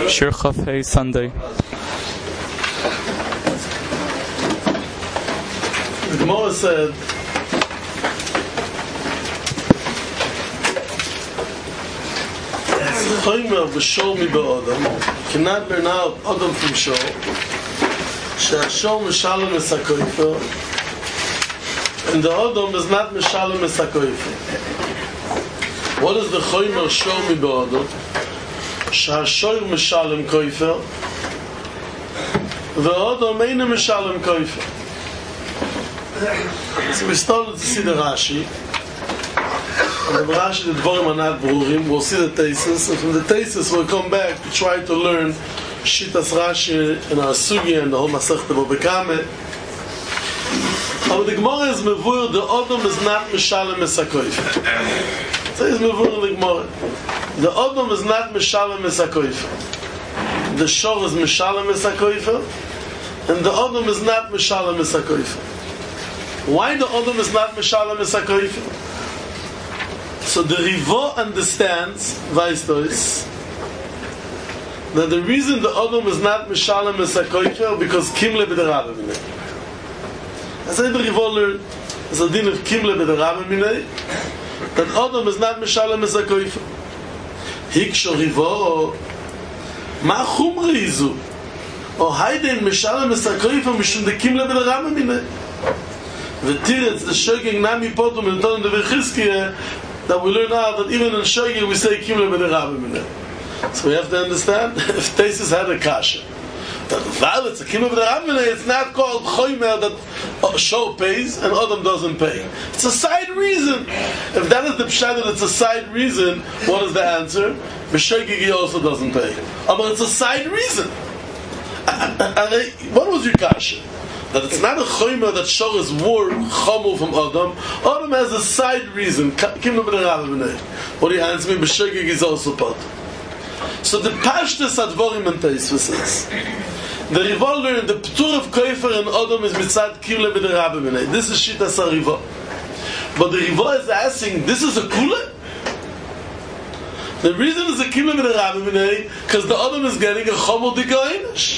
Shir Chaf Hey Sunday. The Gemara said, Choymer v'shol mi ba'odam, cannot burn out Odom from shol, she'ashol mishalem es hakoifer, and the Odom is not mishalem es hakoifer. What is the Choymer shol mi ba'odam? She'ashol mishalem koifer, the Odom eine mishalem koifer. So we started to see the Rashi, and the Rashi the Dvorim are not Brurim. We'll see the Tesis, and from the Tesis we'll come back to try to learn Shitas Rashi and our Sugi and the whole Masechta Bobekame. But the Gemara is Mevur, the Odom is not Mishalem Esakoifer. So it's Mevur in the Gemara. The Odom is not Mishalem Esakoifer. The Shor is Mishalem Esakoifer, and the Odom is not Mishalem Esakoifer. Why the Odom is not Mishalem Esakoifer? So the Rivo understands, Vaistois, that the reason the Odom is not Mishalem Esakoifer because Kimle B'derabbe Minei. I said the Rivo learned, as a din of Kimle B'derabbe Minei, that Odom is not Mishalem Esakoifer. Hiksho Rivo, Ma Chumre Izu, O Haiden Mishalem Esakoifer Mishum de Kimle B'derabbe Minei. The Tiretz, the Shogeg Nami Potom and Ton de Vechizkiya, that we learn out that even in Shogeg we say Kimle B'derabbe Minei. So we have to understand if Tesis had a kasha, that while it's a Kimle B'derabbe Minei, it's not called Choymer that Show pays and Odom doesn't pay. It's a side reason. If that is the pshat that it's a side reason, what is the answer? B'Shogeg he also doesn't pay. But it's a side reason. What was your kasha? That it's not a choymer that Shor is more chomu from Odom. Odom has a side reason. What do you answer me? B'Shogeg is also part. So the Pashtus Advorim and Teisvus is the Rivo learned the Ptur of Koifer and Odom is mitzad Kimle B'derabbe Minei. This is Shitas HaRivo. But the Rivo is asking, this is a Kula? The reason is a Kimle B'derabbe Minei because the Odom is getting a chomu Dikoinish.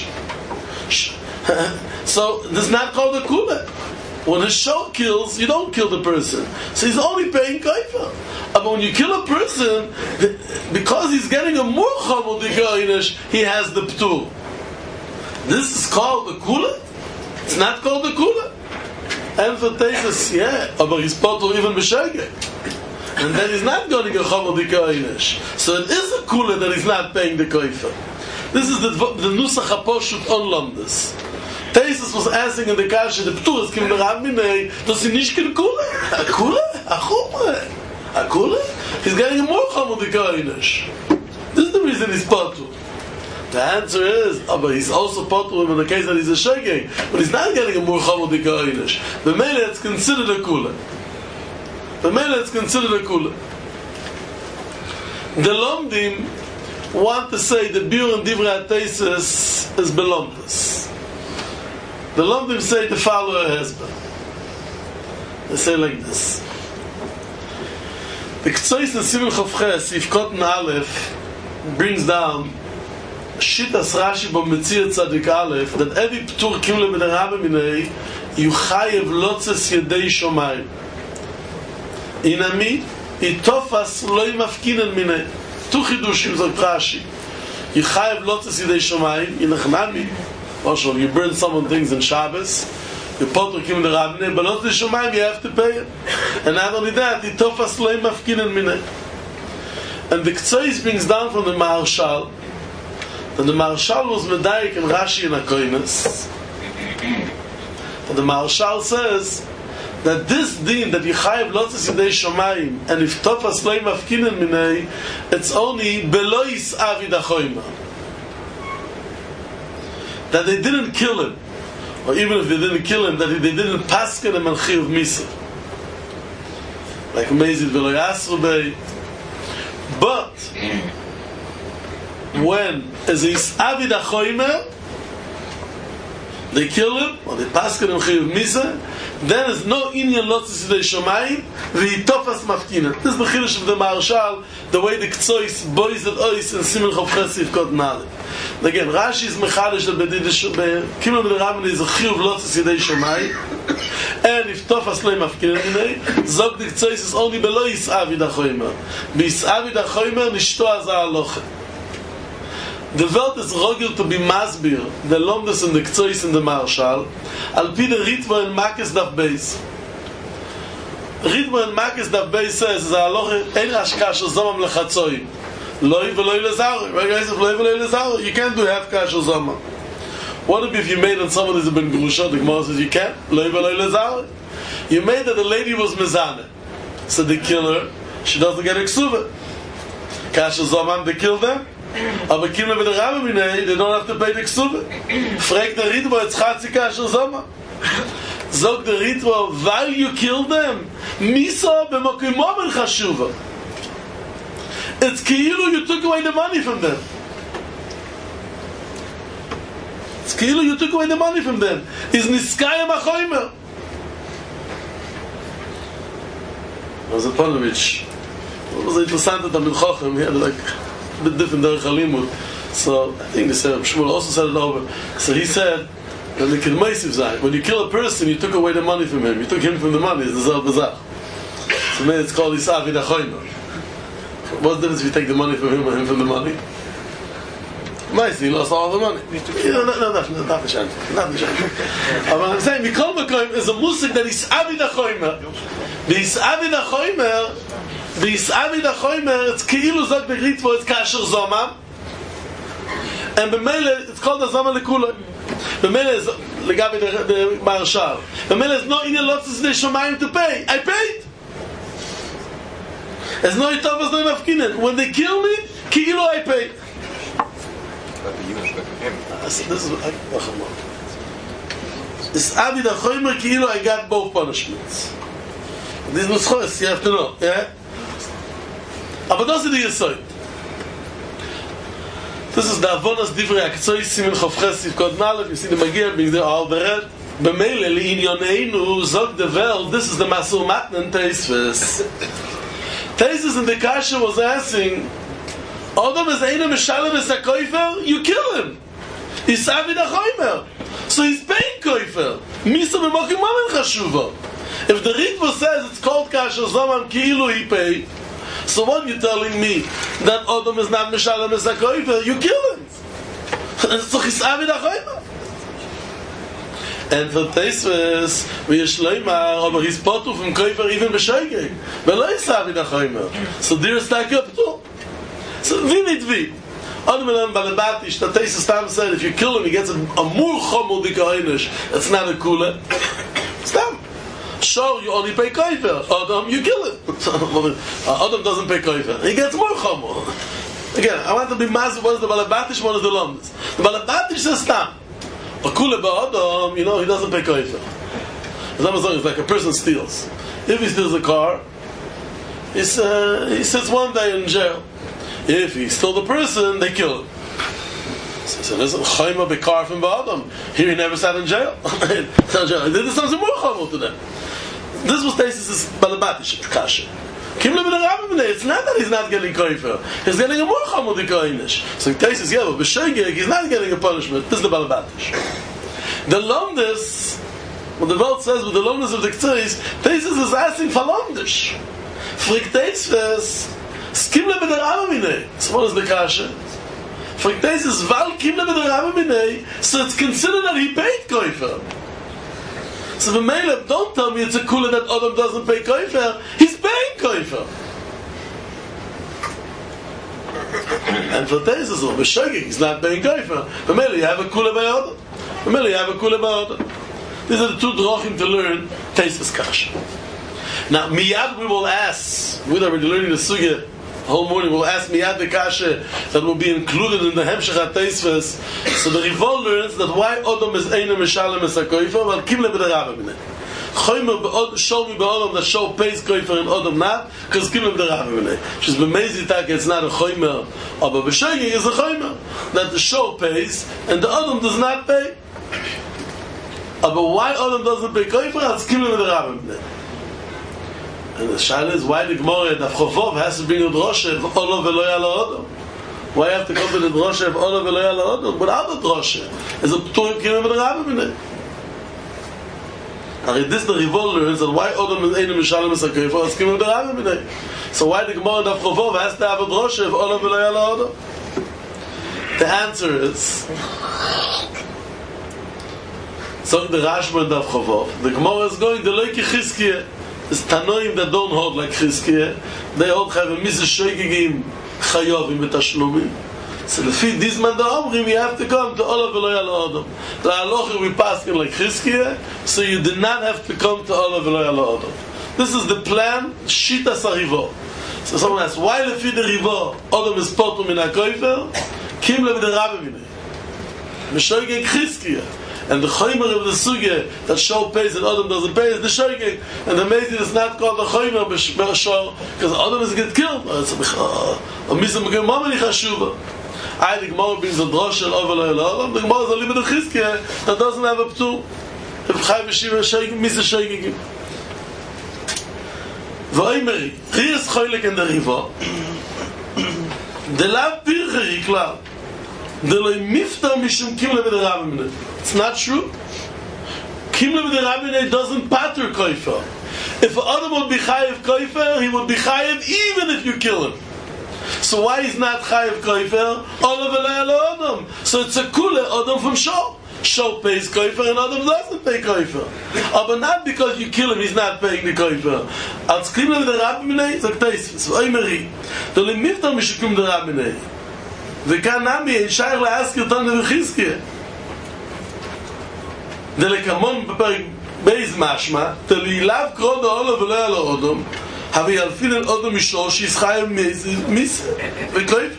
So this is not called a kula. When a show kills, you don't kill the person. So he's only paying kaifa. But when you kill a person, because he's getting a more chamul dikoinish, he has the ptur. This is called a kula? It's not called a kula. And for Tesis, yeah, but he's potter even b'shogeg. And then he's not getting a chamul dikoinish. So it is a kula that he's not paying the kaifa. This is the Nusach HaPoshut on Lomdus. Tesis was asking in the Kasha, the Ptur is Kimle B'derabbe Minei, does he nicht get a kula? A kula? A chumre? A kula? He's getting a more chamul dikoinish. This is the reason he's potter. The answer is, but he's also potter in the case that he's a shogeg, but he's not getting a more chamul dikoinish. The mele it's considered a kula. The mele it's considered a kula. The Lomdim want to say that Biur and Divrei HaTesis is belomdus. The Lomdim say to follow a husband. They say like this. The Ktsois in Simon Chavches, Yifkot Aleph, brings down Shitas Rashi B'Metzir Tzadik Aleph, that every Ptur Kimle B'derabbe Minei, you chayev lotzes yedei shomayim. Inami, itofas loy mafkinen minei. Tu chidushim zog Rashi. You chayev lotzes yedei shomayim, inachnami. Also, you burn someone things in Shabbos, you potter Kimle B'derabbe Minei, but not the shomayim, you have to pay it. And not only that, itofas loy mafkinen minei. And the Ktsois brings down from the Maharshal, and the Maharshal was Medayik and Rashi and Akoinis. And the Maharshal says that this din that Yechayev Lotzes Yedei Shomayim and if Tofas Loi Mafkinen Minei, it's only Belois Avid HaChoyma. That they didn't kill him, or even if they didn't kill him, that they didn't pasken him and Chiyuv Misa. Like Mezid V'lo Yasrubei. But when as is Avid HaChoyma, they kill him, or they pasken him Chiyuv Misa, there is no Inyan Lotzes Yedei Shomayim v'itofas Mafkinen. This is the Chiddush of the Maharshal, the way the Ktsois boys and ois and Simon Chavches Yifkot Naleh. Again, Rashi is mechadish the bedidish Kimla ben Rabban is a chiyuv lotzis yedei shomai, and if tofas loy mafkirin minei, zog dik tzois is only below Yisavi dachoimer. Yisavi dachoimer nishto azah aloche. The word is rogel to be masbir, the lomdes and the kzois in the marshal, al pi the ritmo and makis daf beis. Ritmo and makis daf beis says, zah aloche, ein hashkash zomam lechatzoim. Loi v'loi lezaro. Right guys, if loi v'loi lezaro, you can't do half kash or zoma. What if you made on someone who's been grusha? The Gemara says you can't. Loi v'loi lezaro. You made that the lady was mezane. So they kill her. She doesn't get eksuva. Kash or zoma, they kill them. Aber kill them with the rabbi, they don't have to pay the eksuva. Frag the ritmo, it's chatzi kash or zoma. Zog the ritmo, while you kill them, misa b'mokimom el chashuva. It's ki'ilu you took away the money from them. It's ki'ilu you took away the money from them. Is niskayim achoimer. Was a Panovich. What was interesting at Amid Chochem? He had like a bit different derech halimud. So I think the Shmuel also said it over. So he said that the Kilmeisiv Zay, when you kill a person, you took away the money from him. You took him from the money. It's the Zel Bazach. So then it's called Yisavi dachoimer. What's the difference if you take the money from him or him from the money? Nice, he lost all the money. No, not the chance. Not the chance. But I'm saying, Mikol Mekoim is a musik that is Avid HaChoimer. The Avid HaChoimer, it's Keilu Zog Begritvo, it's Kasher Zoma. And B'mele, it's called the Zoma Lekula. B'mele is, Legavi the Marshal. B'mele is no Inyan Lotzis De Shomayim to pay. I paid. There's no itavas, no mafkinen. When they kill me, ki'ilu I pay. This Avid HaChoimer ki'ilu I got both punishments. These nuschos, you have to know. Yeah? But those are the Yesod. This is the Avonas Divrei HaKtzois Simin Chavches Yivkod Nalev. You see the Magir being there all the red. B'meile li'inyoneinu zog the vel. This is the Masul Matnan Teisves. Taisus in the Kasha was asking, Adam is Eina Meshalem is a koifer, you kill him. He's Avid HaChoimer. So he's paying koifer. Misa b'mokim mamen chashuva. If the Ritva says it's called Kasha Zoman Ki'ilu he paid, so what you telling me? That Adam is not Meshalem is a koifer, you kill him. So he's Avid HaChoimer. And for Teisves, we Shloimar, aber he's potu from Koifer even b'shoigeg. V'lo Yisavi dachoimer. So there is stack up too. So we need we. Adam and Balabatish, that Teisves Tam said, if you kill him, he gets a more chomel dikainish. It's not a kula. Stam. Sure, you only pay Koifer. Adam, you kill him. Adam doesn't pay Koifer. He gets more chomel. Again, I want to be massive. One is the Balabatish, one is the Lomdes. The Balabatish says Stam. A kule ba'adam, you know, he doesn't pay koifer. It's like a person steals. If he steals a car, he sits one day in jail. If he stole the person, they kill him. So listen, chayma bekar from ba'adam. Here he never sat in jail. There's something more chayma to them. This was Taisus' balabatish kasha. It's not that he's not getting koifer. He's getting a more chamud koinish. So Taisus, yeah, but b'shoigeg, he's not getting a punishment. This is the balabatish. The lomdes, what the world says with the lomdes of the K'tzois, Taisus is asking for lomdes. Frik Taisus, skimle b'der avamine. So what is the kasha? Frik Taisus, val kimle b'der avamine, so it's considered that he paid koifer. So the Melech, don't tell me it's a kula that Adam doesn't pay koifer. He's paying koifer. And for Taisus, he's not paying koifer. The Melech, you have a kula by Adam. The Melech, you have a kula by Adam. These are the two drochim to learn Taisus Kasha. Now, miyad we will ask, we're already learning the sugya, the whole morning we'll ask miyad the kasha that will be included in the Hemshech HaTeisves. So the Rivol learns that why Adam is Eina Meshalem es HaKoifer, well, Kimle b'der Rabba mineh. Choymer show me b'Adam that show pays koifer and Adam not, because Kimle b'der Rabba mineh. She's b'mezi tak, it's not a choymer, but b'shoigeg is a choymer, that the show pays, and the Adam does not pay. But why Adam doesn't pay koifer, it's Kimle b'der Rabba mineh. And the shaila is why the Gemara Daf Chavov has to bring a drosha Olav v'lo yala Adam. Why have to come to the drosha of Ola v'lo yala Odom? Without the drosha, is a p'turim Kimle b'derabim minay. This the Rivol learns that why Odom is Einem Mishalem Esakayfa is Kimle b'derabim minay. So why the Gemara in Daf Chavov has to have a drosha of Ola v'lo yala Odom? The answer is, so the Rashba in Daf Chavov, the Gemara is going the Leiki Chizkiah. It's Tanoim that don't hold like Chizkiah. They hold have a Misa Shoigigim Chayovim B'Tashlumim. So lefi this man the Omrim, you have to come to Ola v'lo yala Odom. The Halacha we pass in like Chizkiah, so you do not have to come to Ola v'lo yala Odom. This is the plan, Shitas HaRivo. So someone asks, why lefi the Rivo Odom is potu min HaKoifer? Kimle b'derabim minay. M'shoigig Chizkiah. And the Choymer of the Sugya that Shol pays and Adam doesn't pay is the Shoigig. And the Mezi is not called the Choymer B'Shol because Adam is get killed. It's a Misa M'gim Mamani Chashuva. The Gemara brings a drosh of Ola v'lo yala Odom. The Gemara is a limit of Chizkiah that doesn't have a p'tur. If Chay B'Shiva Shoigig, Misa Shoigigim. V'oimeri, here is Choylik in the Riva. The Lav Bircheri Klal. The Loi Mifta Mishum Kimle b'derabim minay. It's not true. Kimle b'derabim minay doesn't pater koifer. If Adam would be chayiv koifer, he would be chayiv even if you kill him. So why is not chayiv koifer? Ola v'lo yala Odom. So it's a kule Odom from Shol. Shol pays koifer and Adam doesn't pay koifer. But not because you kill him, he's not paying the koifer. Als Kimle b'derabim minay, sagt Teisvis, Oimeri, the Loi Mifta Mishum b'derabim minay. וכאן נמי אין שייך להזכיר תנו וחזקיה דלקמון בפרק בייז משמע תלילב קרוד האולה ולא היה לו אודום הרי ילפין אל אודום משור שישחי מיס וקויף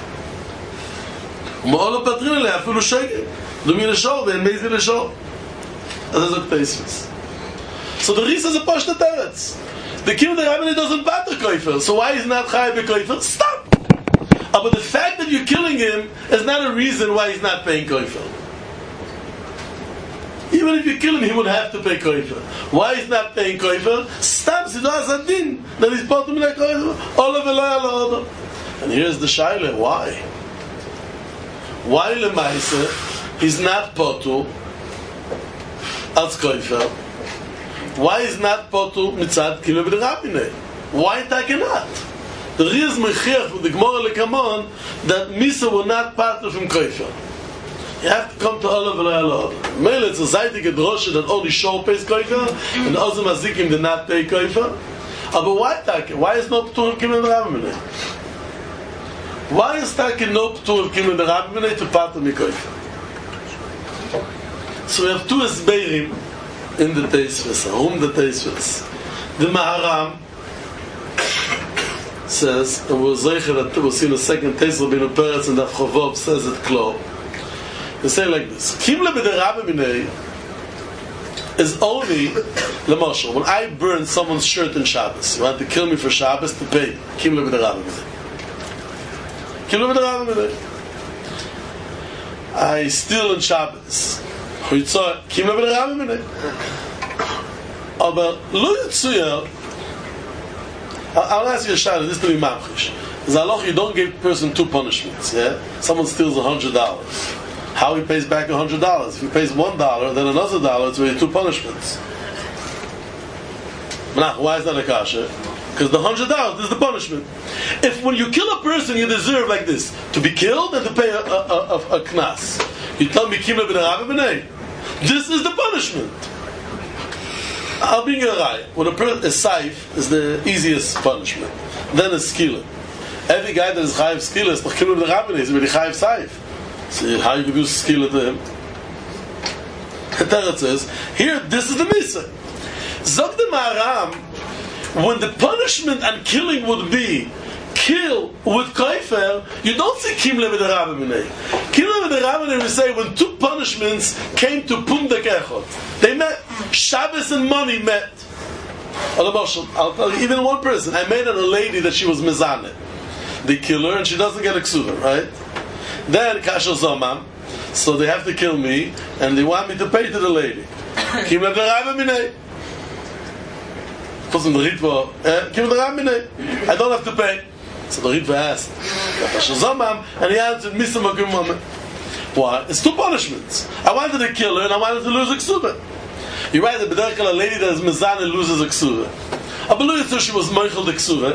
ומאולו פטרין אליה אפילו שגר דומי לשור ואין מייזי לשור אז זה פייספס so the reason is a posh the teretz the kim the rabbi doesn't pater koifer so why is not chai be koifer stop. But the fact that you're killing him is not a reason why he's not paying koifer. Even if you kill him, he would have to pay koifer. Why he's not paying koifer? Stop, Sido Azadin. That he's potu min koifer. Ola v'lo yala Odom. And here's the shaila. Why? Why lemaise he's not potu as koifer? Why is not potu mitzad Kimle b'derabim minay? Why takenat? The reason mechiach with the Gemara lekamon that Misa will not partner from koifer. You have to come to Ola v'lo yala Odom. Mele it's a zaytige drosha that only Shol pays koifer and Ozim Azikim did not pay koifer. But why take? Why is no p'tur of Kimle b'derabim minay? Why is take no p'tur of Kimle b'derabim minay to partner mi koifer? So we have two esbeirim in the Teisves. The Teisves. The Maharam says, and we'll see in a second, Teisra Binu Peretz and Daf Chavov says it klar. They say like this: Kimle b'derabim minay is only l'mashal. When I burn someone's shirt in Shabbos, you want to kill me for Shabbos to pay. Kimle b'derabim minay. Kimle b'derabim minay. I steal on Shabbos. Kimle b'derabim minay. Aber lo yitzuyer. I'll ask you a shayla, this to be mamchish. Zaloch, you don't give a person two punishments. Yeah, someone steals $100. How he pays back $100? If he pays $1, then another $1, it's really two punishments. Why is that a kasha? Because the $100 is the punishment. If when you kill a person, you deserve like this to be killed and to pay a knas. You tell me Kimle b'derabim minay. This is the punishment. I'll bring you a raya. When a saif is the easiest punishment. Then a skila. Every guy that is chayiv skila is Kimle b'derabim minay. He's really chayiv saif. So how you do skila to him? The Teretz says, here, this is the misa. Zog the Maharam, when the punishment and killing would be kill with koifer, you don't say Kimle b'derabim minay. Kimle b'derabim minay, we say when two punishments came to pundek echot. They met. Shabbos and money met. I'll tell you, even one person. I made it a lady that she was mezaneh. They kill her and she doesn't get a ksuva, right? Then kasher zomam, so they have to kill me and they want me to pay to the lady. Kimle b'derabim minay. I don't have to pay. So the Ritva asked, and he answered, Misa Magum Mama. Why? It's two punishments. I wanted to kill her and I wanted to lose a ksuba. You're right that B'derkal, a lady that is mezan and loses a ksuba. I believe that she was meichel the ksuba.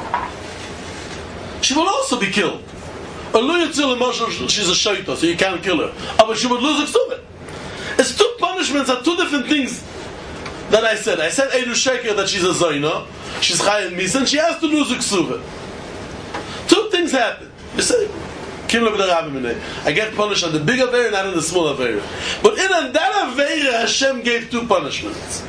She will also be killed. She's a shaita, so you can't kill her. But she would lose a ksuba. It's two punishments are two different things that I said. I said Eidu Sheker that she's a Zayna, she's Chayim Misa, and she has to lose a ksuba. Two things happen. You say, I get punished on the big Aveira, not on the small Aveira. But in that Aveira, Hashem gave two punishments.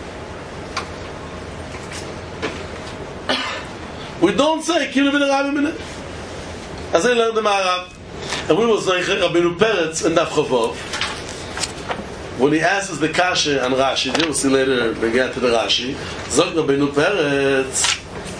We don't say Kilu B'Rabbi Mineh. As I learned the Ma'arav, and we will say Rabbeinu Peretz and Daf Chavov, when he asks the Kasha and Rashi, you will see later we get to the Rashi, Zog Rabbeinu Peretz,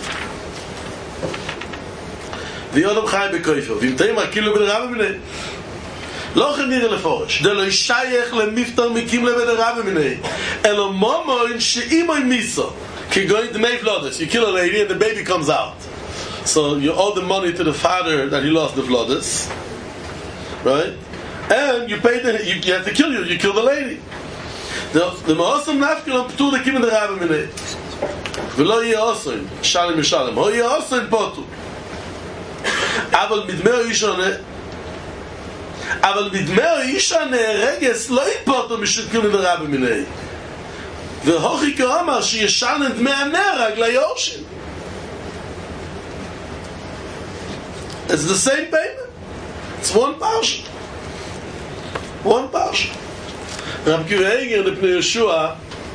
ויאדם חי בקויפר ואם כאילו בן רבי מיני לא חניר לפורש דלו ישייך למפטר מקים לבן רבי מיני אלו מומוין שאימוי מיסו כי going to make vlodes, you kill a lady and the baby comes out, so you owe the money to the father that he lost the vlodes, right? And you pay you have to kill you kill the lady. The maosam nafkilam ptur the kim in the Rabbi Minei v'lo yeh osrim shalim yishalim ho yeh osrim potu אבל מדמר ישנה רגס לא יפוטו משותקים לדרבי מיני והוכי כאומר שישן את דמי הנרג ליורשים. It's the same payment. It's one parsha. Rab Kiva Eiger and Pnei Yeshua,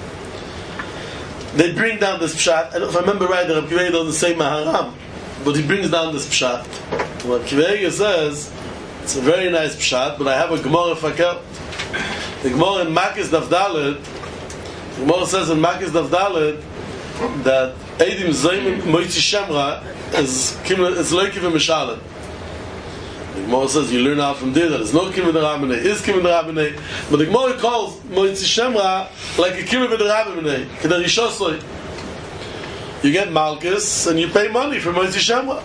they bring down this pshat. If I remember right, Rab Kiva Eiger doesn't say Maharam, but he brings down this pshat. What Kiva Eiger says, it's a very nice pshat, but I have a Gemara Fakat. The Gemara in Makis Daf Dalet, the Gemara says in Makis Daf Dalet that Eidim Zayim Moitzi Shemra is Loikiv and Mishalim. The Gemara says you learn out from there that there's no Kiva the Rabbinei, is Kiva the Rabbinei, but the Gemara calls Moitzi Shemra like a Kiva the Rabbinei, Kedar Yishosoi. You get Malchus and you pay money for Moitzi Shemra.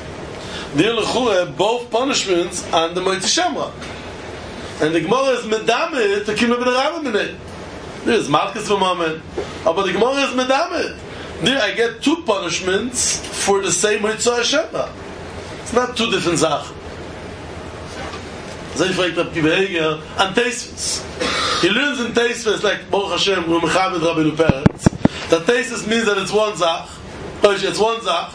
Both punishments on the Moitzi Shemra. And the Gemara is Medamid to Kiva the Rabbinei. There is Malchus for Mammon, but the Gemara is Medamid. There I get two punishments for the same Moitzi Shemra. It's not two different Sachen. So he fragt Rab Kiva Eiger on Teisves. He learns in Teisves like Baruch Hashem, Rumechaved Rabbeinu Peretz, that Teisves means that it's one Zach. It's one Zach.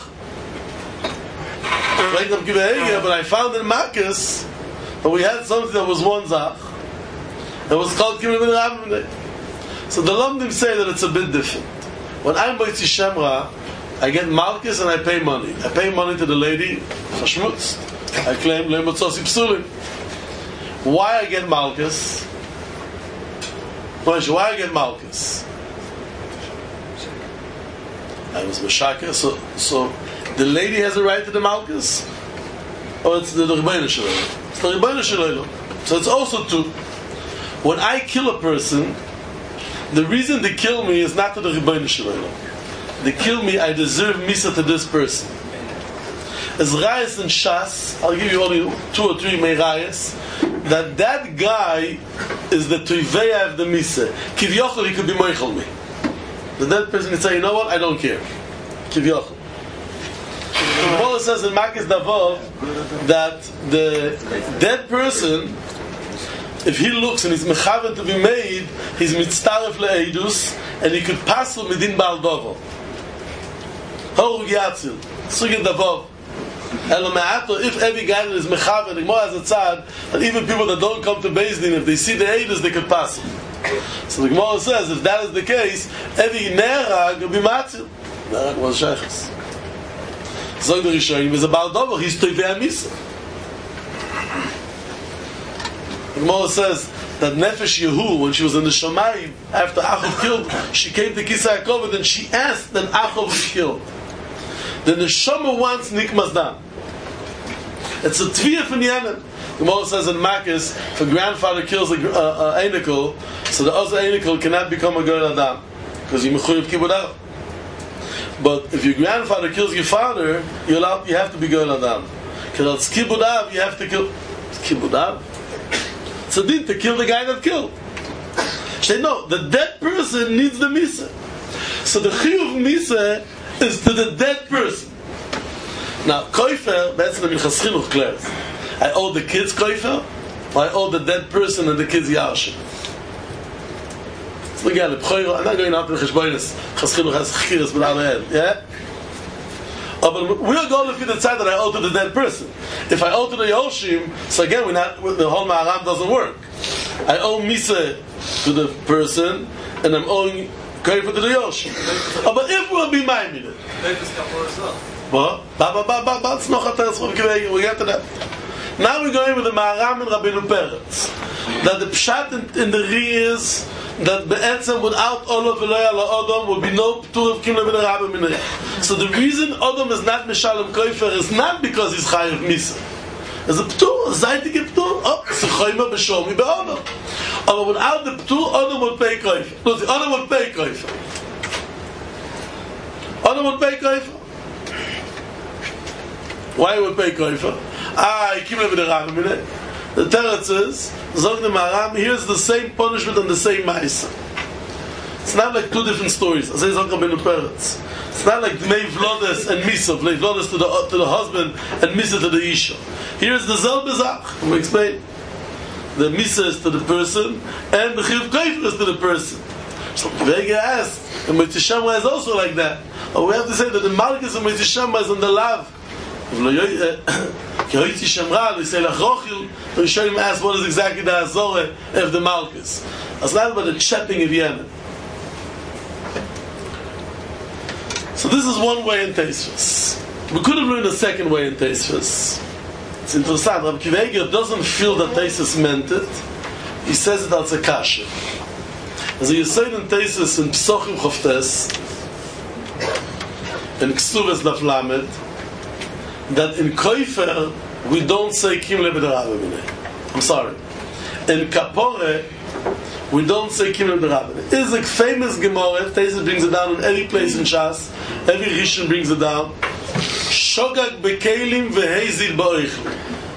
Fragt Rab Kiva Eiger, but I found in Makis that we had something that was one Zach. It was called Kiva ben Rabbinei. So the Lomdim say that it's a bit different. When I'm Moitzi Shemra, I get Malchus and I pay money. I pay money to the lady, Chashmutz. I claim Lemotzos Ipsulim. Why I get Malchus? Why I get Malchus? I was Meshaka, so the lady has a right to the Malchus? Or it's the Rebbeinu Shalom? It's the Rebbeinu Shalom. So it's also two. When I kill a person, the reason they kill me is not to the Rebbeinu Shalom. They kill me, I deserve Misa to this person. As Rayas and Shas, I'll give you only 2 or 3 Rayas, that guy is the Tuiveya of the Misa. Kivyochel, he could be Meichel me. The dead person can say, you know what, I don't care. Kivyochel. The Gemara says in Makis Davov that the dead person, if he looks and he's mechaven to be made, he's mitztaref le'edus, and he could pass him midin ba'al dovo. Horug yatzil. Sugid Davov. If every guy that is mechaven, the Gemara has a tzad, that even people that don't come to Beis Din, if they see the edus, they could pass him. So the Gemara says, if that is the case, every nerag will be matzil. Nerag was sheiches. So the Rishonim is a ba'al dovo, he's toivei misa. The Gemara says that Nefesh Yehu, when she was in the Shamayim, after Achov killed, she came to Kisei HaKoved and she asked that Achov was killed. The Neshama wants Nikmas Dam. It's a Tviyah from Yemen. The Gemara says in Makis, if a grandfather kills a Einikel, so the other Einikel cannot become a Goyal Adam, because he Mechuyev Kibbud Av. But if your grandfather kills your father, you have to be going Adam. Because it's Kibud Av, you have to kill. It's Kibud Av? It's a din to kill the guy that killed. Say no, the dead person needs the Misa. So the Chiyuv Misa is to the dead person. Now, Koifer, that's the Minchas Chinuch class. I owe the kids Koifer, or I owe the dead person and the kids Yarshim. So again, I'm not going out to the Cheshbonis. Minchas Chinuch has Chiras with our head, yeah? But we're going to be the side that I owe to the dead person. If I owe to the Yoshim, so again, the whole Ma'aram doesn't work. I owe Misa to the person, and I'm owing Koifer to the Yoshim. But if we'll be minded, what? We get to that. Now we're going with the Ma'aram and Rabbeinu Peretz. That the Pshat in the Ri is that be'etzem without Olav Eloy ala Odom would be no P'tur of Kimle B'nei Rabbi Minei. So the reason Odom is not Mishalem Koifer is not because he's Chayav Misa. It's a P'tur, a Zaytige P'tur. Oh, it's a Choyma B'shomi Be'odom. But without the P'tur, Odom would pay Koifer. No, the Odom would pay Koifer. Odom would pay Koifer. Why would pay Koifer? Kimle B'nei Rabbi Minei. The Teretz is, Zog the Maram, here's the same punishment and the same Ma'isa. It's not like two different stories. As I Zog Rabbeinu Peretz. It's not like Dmei Vlodes and Misa. Dmei Vlodes to the husband and Misa to the Isha. Here's the Zelbe Zach. We'll explain. The Misa is to the person and the Chiv Koifer is to the person. So Vega asked, and Motzei Shema is also like that. But we have to say that the Malchus of Motzei Shema is on the Lav. We say Lachrochil, the Rishonim ask what is exactly the Azorah of the Malchus. It's not about the chapping of Yemen. So this is one way in Teisvus. We could have learned a second way in Teisvus. It's interesting. Rabbi Akiva Eiger doesn't feel that Teisvus meant it. He says it as a kasha. As you say in Teisvus in Psochim Choftes, in Ksuvas Daf Lamed, that in Koifer we don't say Kimle B'nei Rabbi Minei. I'm sorry. In Kapore we don't say Kimle B'nei Rabbi Minei. It's a famous Gemara. Teisvus brings it down in every place in Shas. Every Rishon brings it down. Shogag Bekelim Vehezid Ba'oichlim.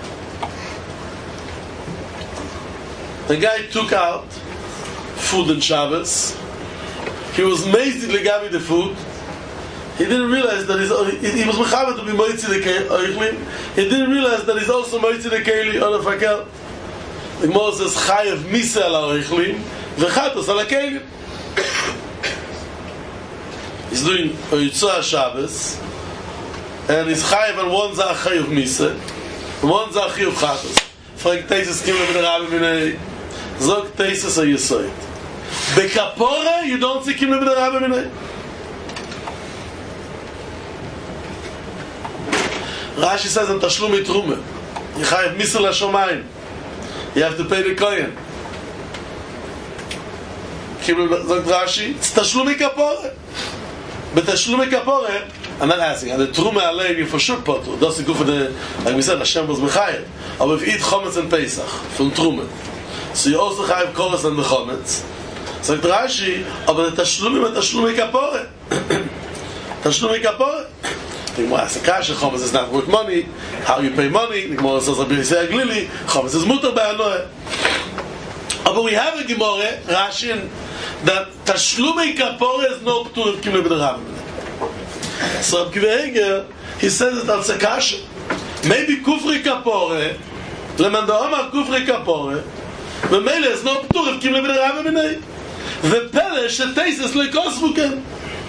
The guy took out food in Shabbos. He was amazed to Legabi the food. He didn't realize that he was mechaber to be moitzi the oichlim. He didn't realize that he's also moitzi the keili on a fakel. The Gemara says chayav misa ala oichlim v'chatos ala keili. He's doing oitzah Shabbos, and he's chayav on one zah chayav misa, and one zah chayav chatos. Frag Teisvus Kimle B'nei Rabbi Minei. Zog Teisvus a Yisoid. Bekapora you don't see Kimle B'nei Rabbi Minei. Rashi says in Tashlum Mitrume, you have Misal HaShomayim. You have to pay the Kohen. Zog Rashi, it's Tashlum Kapore. But Tashlum Kapore, I'm not asking, and the Trume Alein you for sure potu. That's the good for the, like we said, Hashem was Mechayev. But if you eat Chometz and Pesach from Trume, so you also have Koros and the Chometz. Zog Rashi, but the Tashlum and Tashlum Kapore. Tashlum Kapore. The Gemara asks, Kasha, Chometz is not worth money. How you pay money? The Gemara says, Rabbi Yisrael Glili, Chometz is mutar be'anoeh. But we have a Gemara, Rashi, that Tashlumei Kapore is no P'tur of Kimle B'nei Rabbi Minei. So Rabbi Akiva Eiger, he says it as a Kasha. Maybe Kufri Kapore, Lemanda Omar Kufri Kapore, Memele is no P'tur of Kimle B'nei Rabbi Minei. Ve'pele she'Teisvus lo yikosvu ken.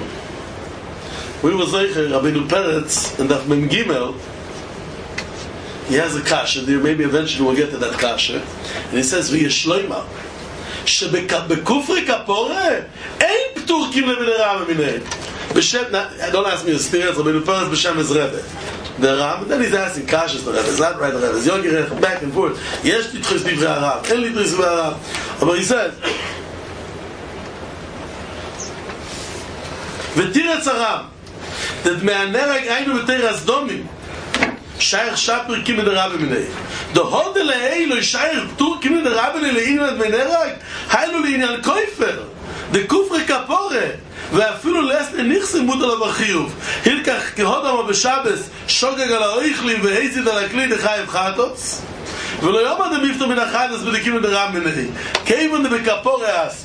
We were saying Rabbeinu Peretz in Daf Mem Gimel. He has a kasha there. Maybe eventually we'll get to that kasha. And he says, "V'yeshloima shebekufri kapore ein p'tur kimle b'nei Rabbi Minei." B'shem, don't ask me the spirits. Rabbeinu Peretz b'shem is Rebbe. The Ram. Then he's asking kashas. The Rebbe is not right. The Rebbe is young. Back and forth. Yesh litchos divrei Harav. En litchos divrei Harav. But he says, "V'tiretz Haram." That me'anerag aynu b'teiras domim shayach shapir Kimle B'nei Rabbi Minei. The hodel ha'eilu shayach p'tur Kimle B'nei Rabbi Minei le'inyan me'anerag haynu le'inyan koifer. The kufre kapore ואפילו לאסנה נכסים מות עליו החיוב. הלקח כהודם בשבס שוגג על האויכלים והזיד על הכלי דחייב חטוס, ולא יום אדם יפתור מן החטוס בדקים לדרם מנהי. כיוון בכפור העשו.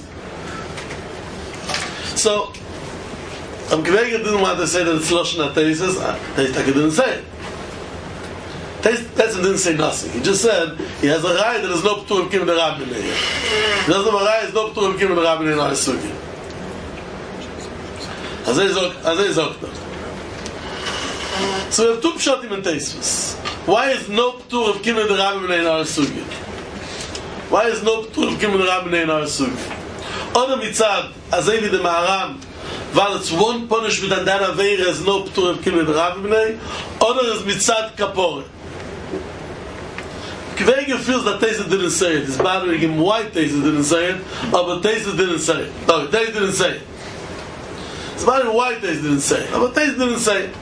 So, I'm glad you didn't want to say that it's Lashon HaTeisus. I didn't say it. Teisus didn't say nothing. He just said he has a raya that is no p'tur of Kim the Rabbin. He doesn't have a raya that is no p'tur of Kim the Rabbin in our sugi. Azay Zokta. So we have two pshatim in Teisus. Why is no p'tur of Kim the Rabbin in our sugi? Why is no p'tur of Kim the Rabbin in our sugi? Odom mitzad, Azay v'de Maharam, while it's one punishment and that Aveira is no p'tur of Kim the Rabbin, other is mitzad kapore. Kveiger feels that Teisus didn't say it. It's bothering him why Teisus didn't say it, but Teisus didn't say it. No, Teisus didn't say it. It's bothering why Teisus didn't say it, but Teisus didn't say it.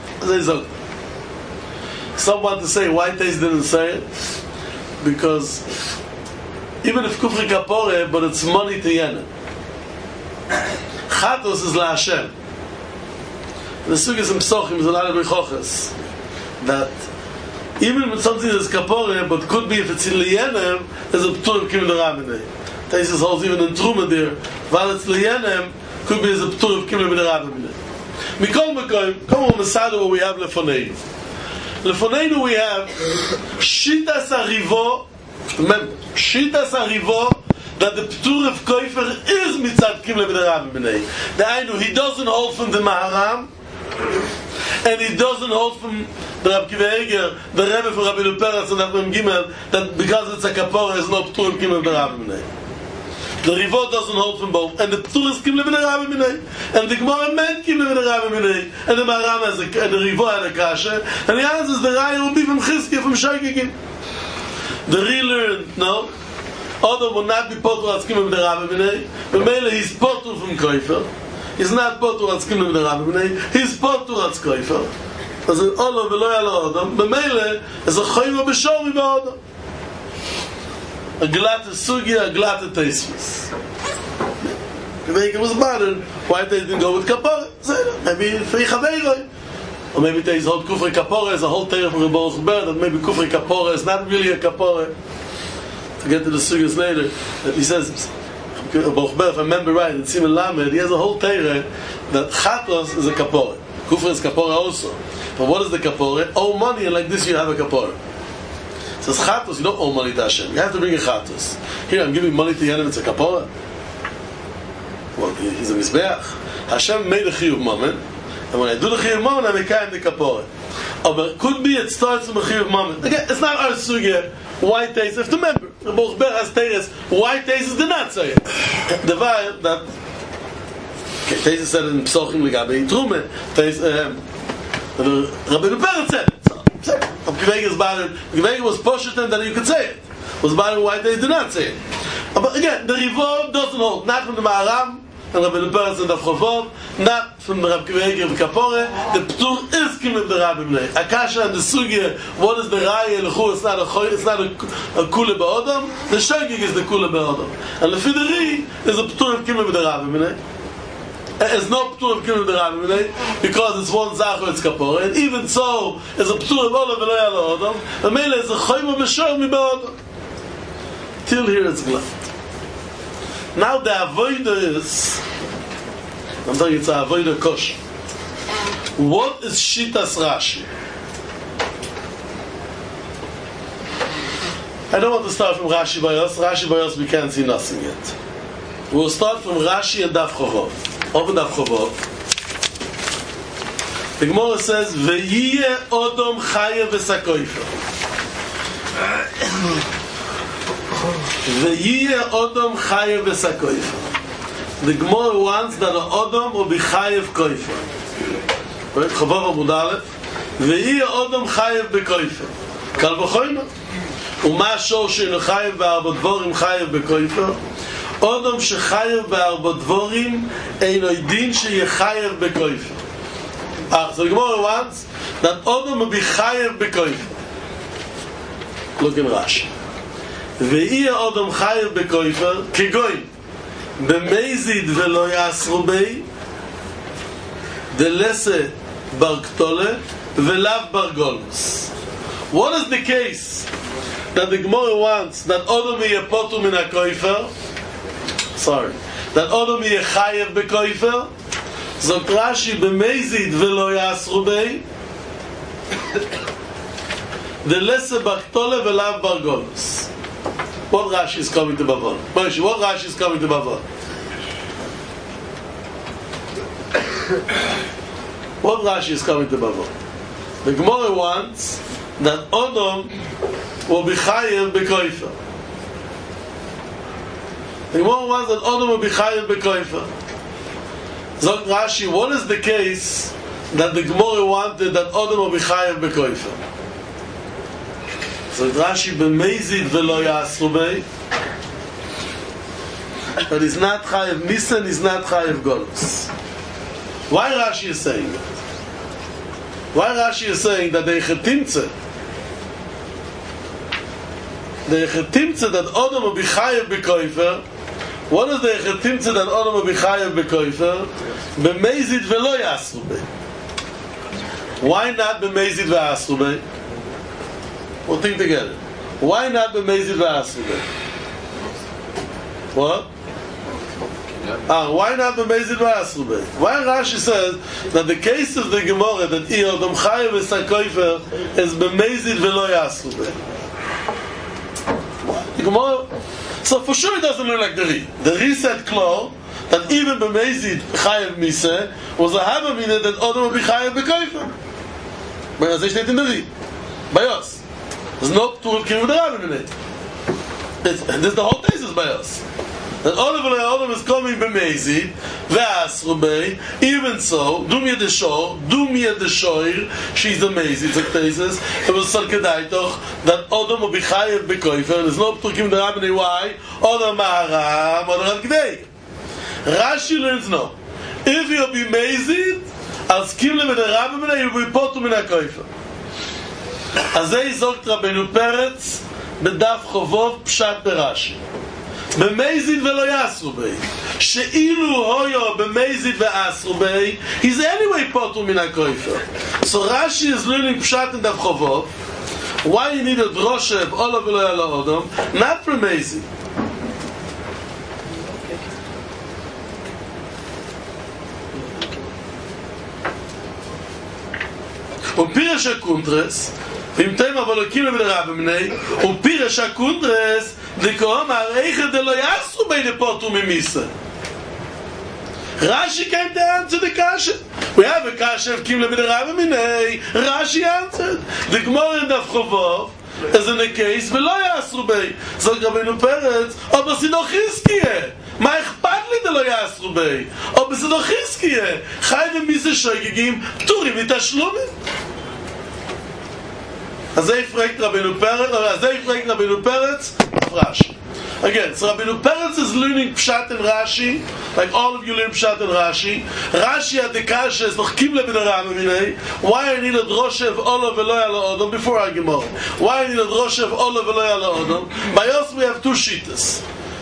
Some want to say why Teisus didn't say it, because even if kufri kapore, but it's money to Yemen. Chatos is la Hashem. The sugyas in Psochim is a lot of bechoches that even when something is kapore, but could be if it's in Liyenem, there's a p'tur of Kim the Rabbinei. Teisus holds even in Truma there, while it's Liyenem, could be as a p'tur of Kim the Rabbinei. Mikol Mekoim, come on Masada, what we have Lefoneinu. Lefoneinu we have Shitas Arivo. Remember, Shitas Arivo, that the p'tur of Koifer is mitzad Kim the Rabbinei. He doesn't hold from the Maharam, and he doesn't hold from the Rab Kiva Eger, the Rebbe for Rabbi Luperas and Rabbi Gimel, that because it's a kapora is no p'tur of Kim the Rabbinei. The Rivot doesn't hold from both, and the p'tur is Kim the Rabbinei, and the Gemara meant Kim the Rabbinei, and the Maharam has and the Rivot had a kasha, and the answer is the Raya will be from Chizkiah, from Shoigigim. The relearned, no? Odom will not be potur as Kim the Rabbinei, but mainly he's potur from Koifer. He's not potur as Kim the Rabbinei, he's potur as Koifer. As an Odom v'lo yalo Odom, but mainly is a Choyma b'shori b'Odom. A glatte sugia, a glatte Teisus. The maker was bothered why they didn't go with kapora. Maybe for Yichaveiroi. Or maybe they hold kufri kapora as a whole teir for a Baruch Ber, that maybe kufri kapora is not really a kapora. To get to the sugyas later, that he says, Baruch Ber, if I remember right, in Siman Lamed, he has a whole teir that chatos is a kapora. Kufri is kapora also. But what is the kapora? Owe money, and like this you have a kapora. It says chatos, you don't owe money to Hashem. You have to bring a chatos. Here, I'm giving money to Yemen, it's a kapora. Well, he's a mizbeach. Hashem made a chiyuv moment, and when I do the chiyuv moment, I make the kapora. Oh, but could be it starts from a chiyuv moment. Again, it's not our sugya. Why Teisus? If remember, the Baruch Ber has Teisus. Why Teisus did not say it? The vibe that Teisus said in Psochim Ligabe Trume. Rabbi Luperas said it. Gveiger is bothered. Gveiger was poshetem that you could say it. Was bothered why Teisus did not say it. But again, the Rivov doesn't hold. Not from the Maharam and Rabbi Luperas and the Chovov. Not from the Rabbi Gveiger and Kapore. The p'tur is Kim of the Rabbi Bnei. Akasha and the Sugya. What is the Raya Lechu? It's not a Kula Ba'odam. The Shogig is the Kula Ba'odam. And the Fideri is a p'tur of Kim of the Rabbi Bnei. It's no p'tur of Kim of the Rabbi Bnei because it's one Zacho, it's Kapore. And even so, it's a p'tur of Olam V'lo Yalo Odam. And Mele is a Choyma B'shor Mi Ba'odam. Till here it's glad. Now the avoider is, I'm telling you, it's a avoider kosh. What is Shitas Rashi? I don't want to start from Rashi Bayos. Rashi Bayos we can't see nothing yet. We'll start from Rashi and Daf Chovov. Open Daf Chovov. The Gemara says, V'yiyeh Odom Chayev V'sakoifer. V'yiyeh Odom Chayev V'sakoifer. The Gemara wants that an Odom will be Chayev Koifer. Right? Chovov Amud Aleph. V'yiyeh Odom Chayev B'koifer. Kal v'choyma. U'ma shor she'enu Chayev b'arba dvorim Chayev B'koifer. Odom shechayev b'arba dvorim eino din sheyechayev B'koifer. So the Gemara wants that Odom will be Chayev B'koifer. Look in Rashi. Ve'iyeh Odom Chayev B'koifer Kegoy B'meizid ve'lo yasru bei Delese bar ktole velav bar golus. What is the case that the Gemara wants that Odom yeh potur min hakoifer? Sorry. That Odom yeh chayev bekoifer? Zok Rashi b'meizid velo yasru bei. Delese bar ktole velav bar golus. What Rashi is coming to Bavon? Moshe, what Rashi is coming to Bavon? What Rashi is coming to Bavon? The Gemara wants that Odom will be chayev bekoifer. The Gemara wants that Odom will be chayev bekoifer. Zok Rashi, what is the case that the Gemara wanted that Odom will be chayev bekoifer? So Rashi b'meizid v'lo yasru bei, that he's not chayev misa and he's not chayev golus. Why Rashi is saying that? Why Rashi is saying that the chetimtze that Odom will be chayev bekoifer? What is the chetimtze that Odom will be chayev bekoifer? B'meizid v'lo yasru bei. Why not b'meizid v'asru bei? We'll think together. Why not b'meizid v'asru bei? What? Why not b'meizid v'asru bei? Why Rashi says that the case of the Gemara that Odom chayev v'sakoifer is b'meizid v'lo yasru bei? The Gemara. So for sure it doesn't look like the Ri. The Ri said klar that even b'meizid chayev miseh was a havamina that Odom will be chayev bekoifer. But as I state in the Ri, by us. There's no ptur of kiruv derabim in it. This the whole thesis by us. That Odom is coming b'meizid ve'asru bei. Even so, dum yedeshoir, she's the meizid. It's a thesis. It was so kedai toch that Odom will be chayev bekoifer. There's no ptur of kiruv derabim. Why? Odom ma'aram, Odom al-gdei. Rashi learns no. If you'll be meizid, as kimle v'derabim, you'll be potur min hakoifer. Azay zogt Rabbeinu Peretz b'daf Chovov pshat berashi. B'meizid v'lo yasru bei. She'ilu hoyo b'meizid v'asru bei, he's anyway potur min hakoifer. So Rashi is learning pshat in daf Chovov. Why you need a drosha of Olav v'lo yala Odom? Not for meizid. U'pirish hakuntres Vimtem avolokim v'derabim u'pirish hakuntres Dikom ha'reicha de lo yasru bei de potur mimisa. Rashi came to answer the kasha. We have a kasha of kim le'derabim minei. Rashi answered. The Gemara in Daf Chovov is in the case v'lo yasru bei. Zog Rabbeinu Peretz, aber sie doch Chizkiye. מה אכפת לי דלא יעשרו בי? או בסדר חזקיה חי ומיזה שוגגים פטורים מתשלומים. אז זה יפרק רבינו פרץ Rashi. Again, so Rabbeinu Peretz is learning Pshat and Rashi, like all of you learn Pshat and Rashi. Rashi had the kasha is noch kimle b'derabim minei. Why I need a drosha of Olav v'lo yala Odom before our Gemara? Why I need a drosha of Olav v'lo yala Odom? By us we have two shittas.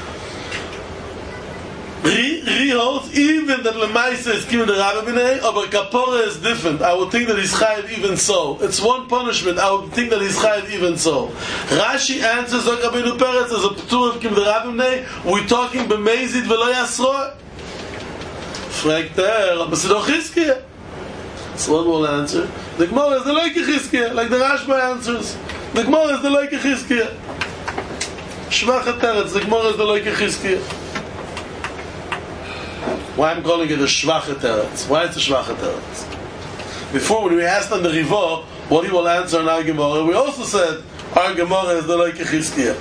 Ri holds even that Lemaisa is given the Rabbi B'nai, but Kapora is different. I would think that he's chayav even so. It's one punishment. I would think that he's chayav even so. Rashi answers like Rabbeinu Peretz as a ptur of Kim the Rabbi B'nai. We're talking b'meizid v'lo yasroa. Fragt Rabbi Sidoch Chizkiya. So what will answer? The Gemara is the Loike Chizkiya, like the Rashba answers. The Gemara is the Loike Chizkiya. Shvach Teretz. The Gemara is the Loike Chizkiya. Why I'm calling it a Shvach Teretz? Why it's a Shvach Teretz? Before, when we asked on the Rivo what he will answer in our Gemara, we also said our Gemara is the Loike Chizkiya.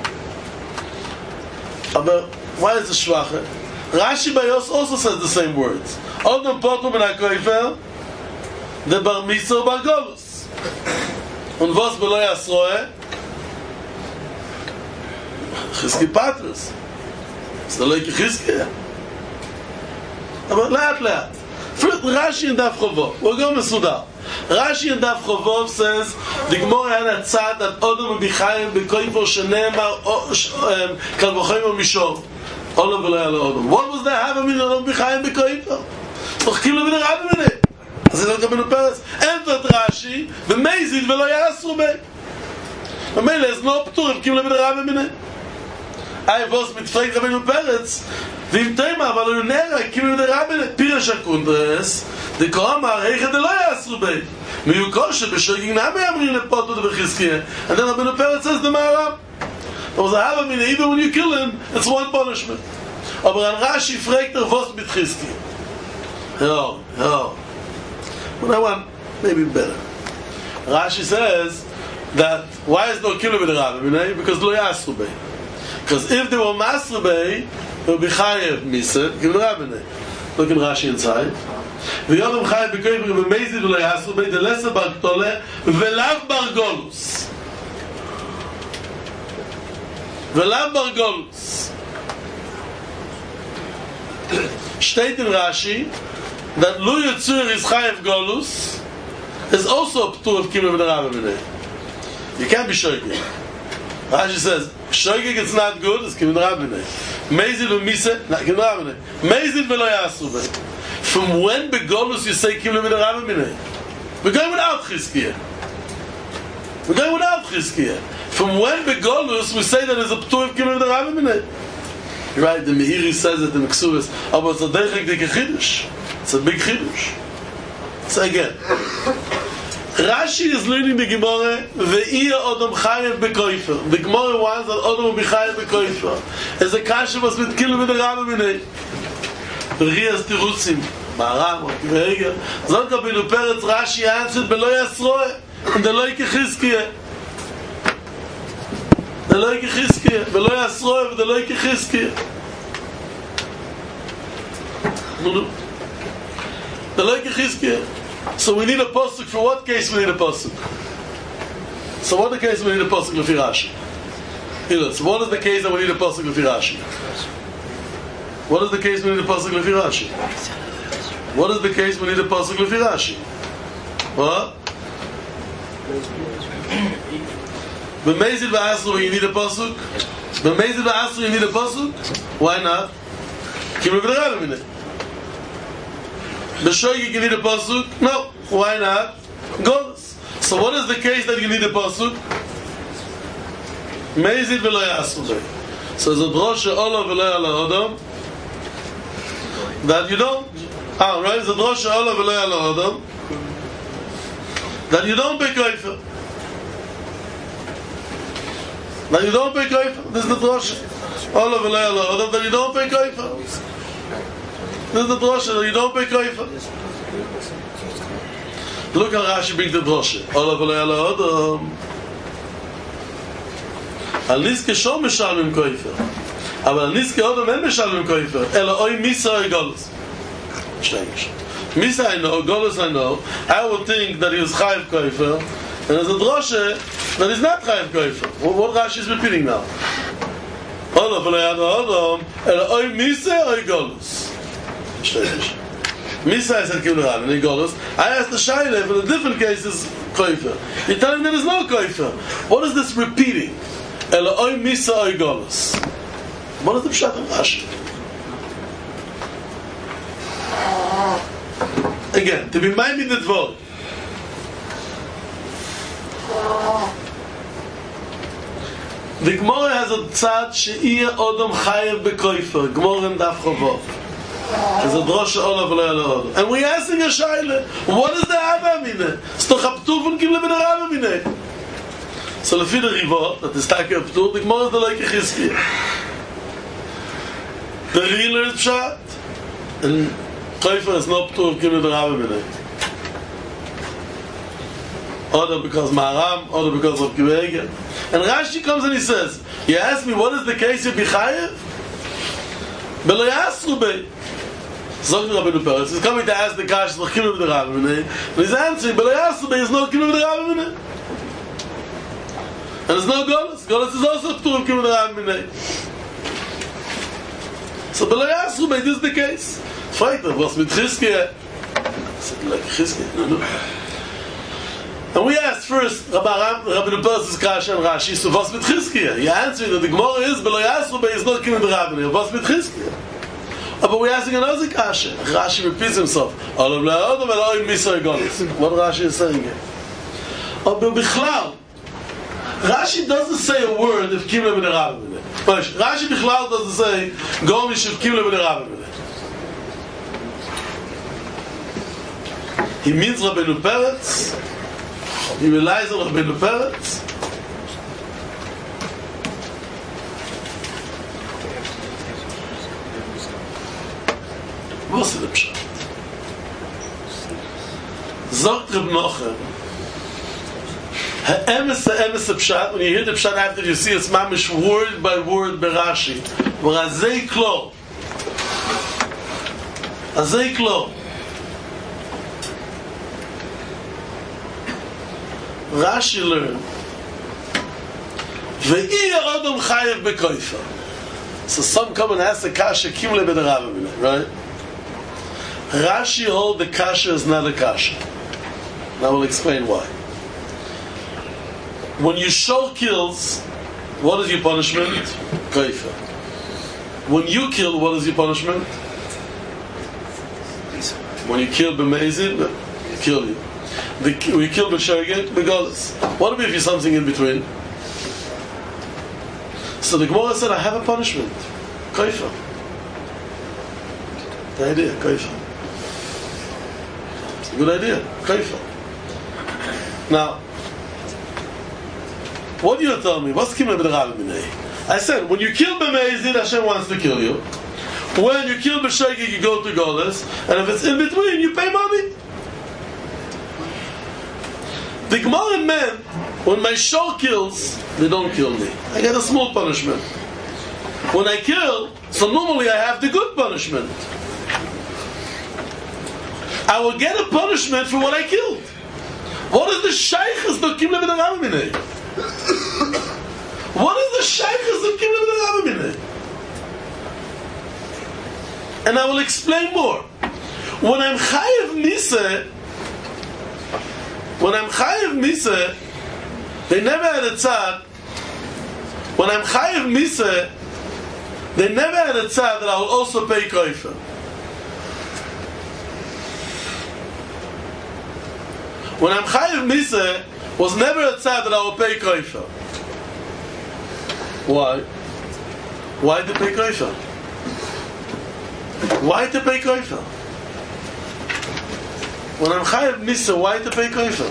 But why is it Shvach? Rashi Bayos also says the same words. Odom potur min hakoifer the bar mitzvah bar golus. Und was belo yasroe? Chizki patros. It's the Loike Chizkiya. But laat. First, Rashi and Daf Chovov. We'll go Mesudar. Rashi and Daf Chovov says the Gemara had a tzad that Odom will be chayav bekoifer shenemar kal v'chomer mishov. Olav v'lo yala Odom. What was that? Have a min Odom be chayav bekoifer? Doch kilo v'derabim in it. אז זה רבנו פרץ, entert Rashi, ומזיד ולא יעשו בי. ומילא, אז לא פטור, קים לבד רב ומיני. ווס מתפרק רבנו פרץ, ואם תימה, אבל הוא נראה, קים לבד רב ומיני, פירש הקונדרס, דקו אמר, איך זה לא יעשו בי. מיוקור שבשוגג נמי אמרים לפוטו ובחזקיה. And then רבנו פרץ says the Maharam. Aber so haben wir even when you kill him, it's one punishment. Aber an Rashi fragt was mit Chizkiya. No. Well, I want maybe better. Rashi says that why is no killer with the Rabbi? Because lo yasru bey. Because if they were masru bey, they would be chayev misa, give the Rabbi. Look in Rashi inside. ויודם חי בקויבר במזיד ולא יעשו בי דלסה בר גדולה ולאו בר גולוס steht in Rashi that Lu Yitzur is Chayev Golus is also a ptur of Kimur B'Nei Rabbi. You can't be Shoigig. Rashi says Shoigig it's not good, it's Kimur B'Nei Rabbi. Mezid v'Misa, not Kimur Rabbi. Mezid v'lo yasu b'Nei. From when Begolus you say Kimur B'Nei Rabbi? We're going without Chizkiya. From when Begolus we say that there's a ptur of Kimur B'Nei Rabbi? You're right, the Meiri says it in Ksuvis, but it's a derech dik chiddush. It's a big chiddush. So again, Rashi is learning the Gemara, ve'iyah odom chayev bekoifer. The Gemara wants that odom will be chayev bekoifer. As a kasha was with kilu with the Rabbi minei. Rias tirutzim, Maharam, Vega. Zon Kabinu Peretz, Rashi answered, belo yasroe, and the loike chizkiya. The loike chizkiya, belo yasroe, and the loike chizkiya. The loike chizkiya. So we need a pasuk. For what case we need a pasuk? So what the case we need a pasuk lefi Rashi? So what is the case that we need a pasuk lefi Rashi? What is the case we need a pasuk lefi Rashi? What is the case we need a pasuk lefi Rashi? What? B'mezid v'asru you need a pasuk? B'mezid v'asru you need a pasuk? Why not? Kim Rabbi Rabbi mineh. B'shoigig you need a pasuk? No. Why not? Golus. So what is the case that you need a pasuk? Mezid v'lo yasru. So the drosha ola v'lo yala odom that you don't. Right? The drosha ola v'lo yala odom that you don't pay koifer. That you don't pay koifer. This is the drosha ola v'lo yala odom that you don't pay koifer. This is the drosha that you don't pay koifer. Look how Rashi brings the drosha. Ola v'lo yala odom. Al niske shom meshalmim koifer. Aber al niske odom en meshalmim koifer. Ela oi misa oi golus. Strange. Misa I know, golus I know. I would think that he was chayiv koifer, and there's a drosha that is not chayiv koifer. What Rashi is repeating now? Ola v'lo yala odom. Ela oi misa oi golus. Strange. Misa I said Kimur and Golus. I asked the Shaila for the different cases koifer. You're telling me there is no koifer. What is this repeating? Ela oi Misa oi Golus. What is the pshat of Rashi? Again, to be minded the dvor. The Gemara has a tzad she'iyah odom chayev bekoifer. Gemara in Daf Chavov. There's a drosha ola v'lo yala odom. And we're asking a shaila, what is the Abba mineh? It's doch a ptur from Kimur B'Nei Rabbi mineh. So lefi the Rivot, that is taki a ptur, the Gemara is the loike chizkiya. The realer is pshat, and koifer is no ptur of Kimur B'Nei Rabbi mineh. Other because Maharam, other because of Kivega. And Rashi comes and he says, you ask me what is the case of Bichayev? Belo yasru bey. Zog Rabbeinu Peretz. He's coming to ask the Kash of Kimur B'Nei Rabbi mineh. And he's answering, Belo yasru bey is no Kimur B'Nei Rabbi mineh. And there's no Golus. Golus is also ptur of Kimur B'Nei Rabbi mineh. So Belo yasru bey, this is the case. Freitag, was mit Chizkiya? Like Chizkiya? No. And we asked first, Rabbeinu Peretz's Kash and Rashi, so was mit Chizkiya? He answered that the Gemara is, Belo yasru bey is not Kimur B'Nei Rabbi mineh. Was mit Chizkiya? But we're asking another kasha. Rashi repeats himself. What Rashi is saying here? But Bichlal, Rashi doesn't say a word if Kimle ben Rabbi. Rashi Bichlal doesn't say go mishuv Kimle ben Rabbi. He means Rabbeinu Peretz. He relies on Rabbeinu Peretz. Was ist der Pshat? Sagt Reb Nochem, ha'emes Pshat, when you hear the Pshat after you see it's mamish word by word by Rashi. V'razei klo. Azei klo. Rashi learned, Ve'i ha'odom chayev b'koifa. So some come and ask the kasha, Kimle ben Rabbi, right? Rashi hold the kasha is not a kasha. Now we'll explain why. When you shol kills, what is your punishment? Koifa. When you kill, what is your punishment? When you kill b'mezid, kill you. We kill b'shogeg, b'golos. What if you're something in between? So the Gemara said, I have a punishment. Koifa. The idea, koifa. It's a good idea, koifa. Now, what do you tell me? What's Kimle ben Rabbi Minei? I said, when you kill b'mezid, Hashem wants to kill you. When you kill b'shogeg, you go to golos. And if it's in between, you pay money. The Gemara meant, when my shol kills, they don't kill me. I get a small punishment. When I kill, so normally I have the good punishment. I will get a punishment for what I killed. What is the shaykhs of Kimle ben Rabbi Minei? What is the shaykhs of Kimle ben Rabbi Minei? And I will explain more. When I'm chayev miseh, they never had a tzad. When I'm chayev miseh, they never had a tzad that I will also pay koifa. When I'm chayev miseh, was never a tzad that I will pay koifa. Why? Why to pay koifa? Why to pay koifa? When I'm chayev miseh, why to pay koifa?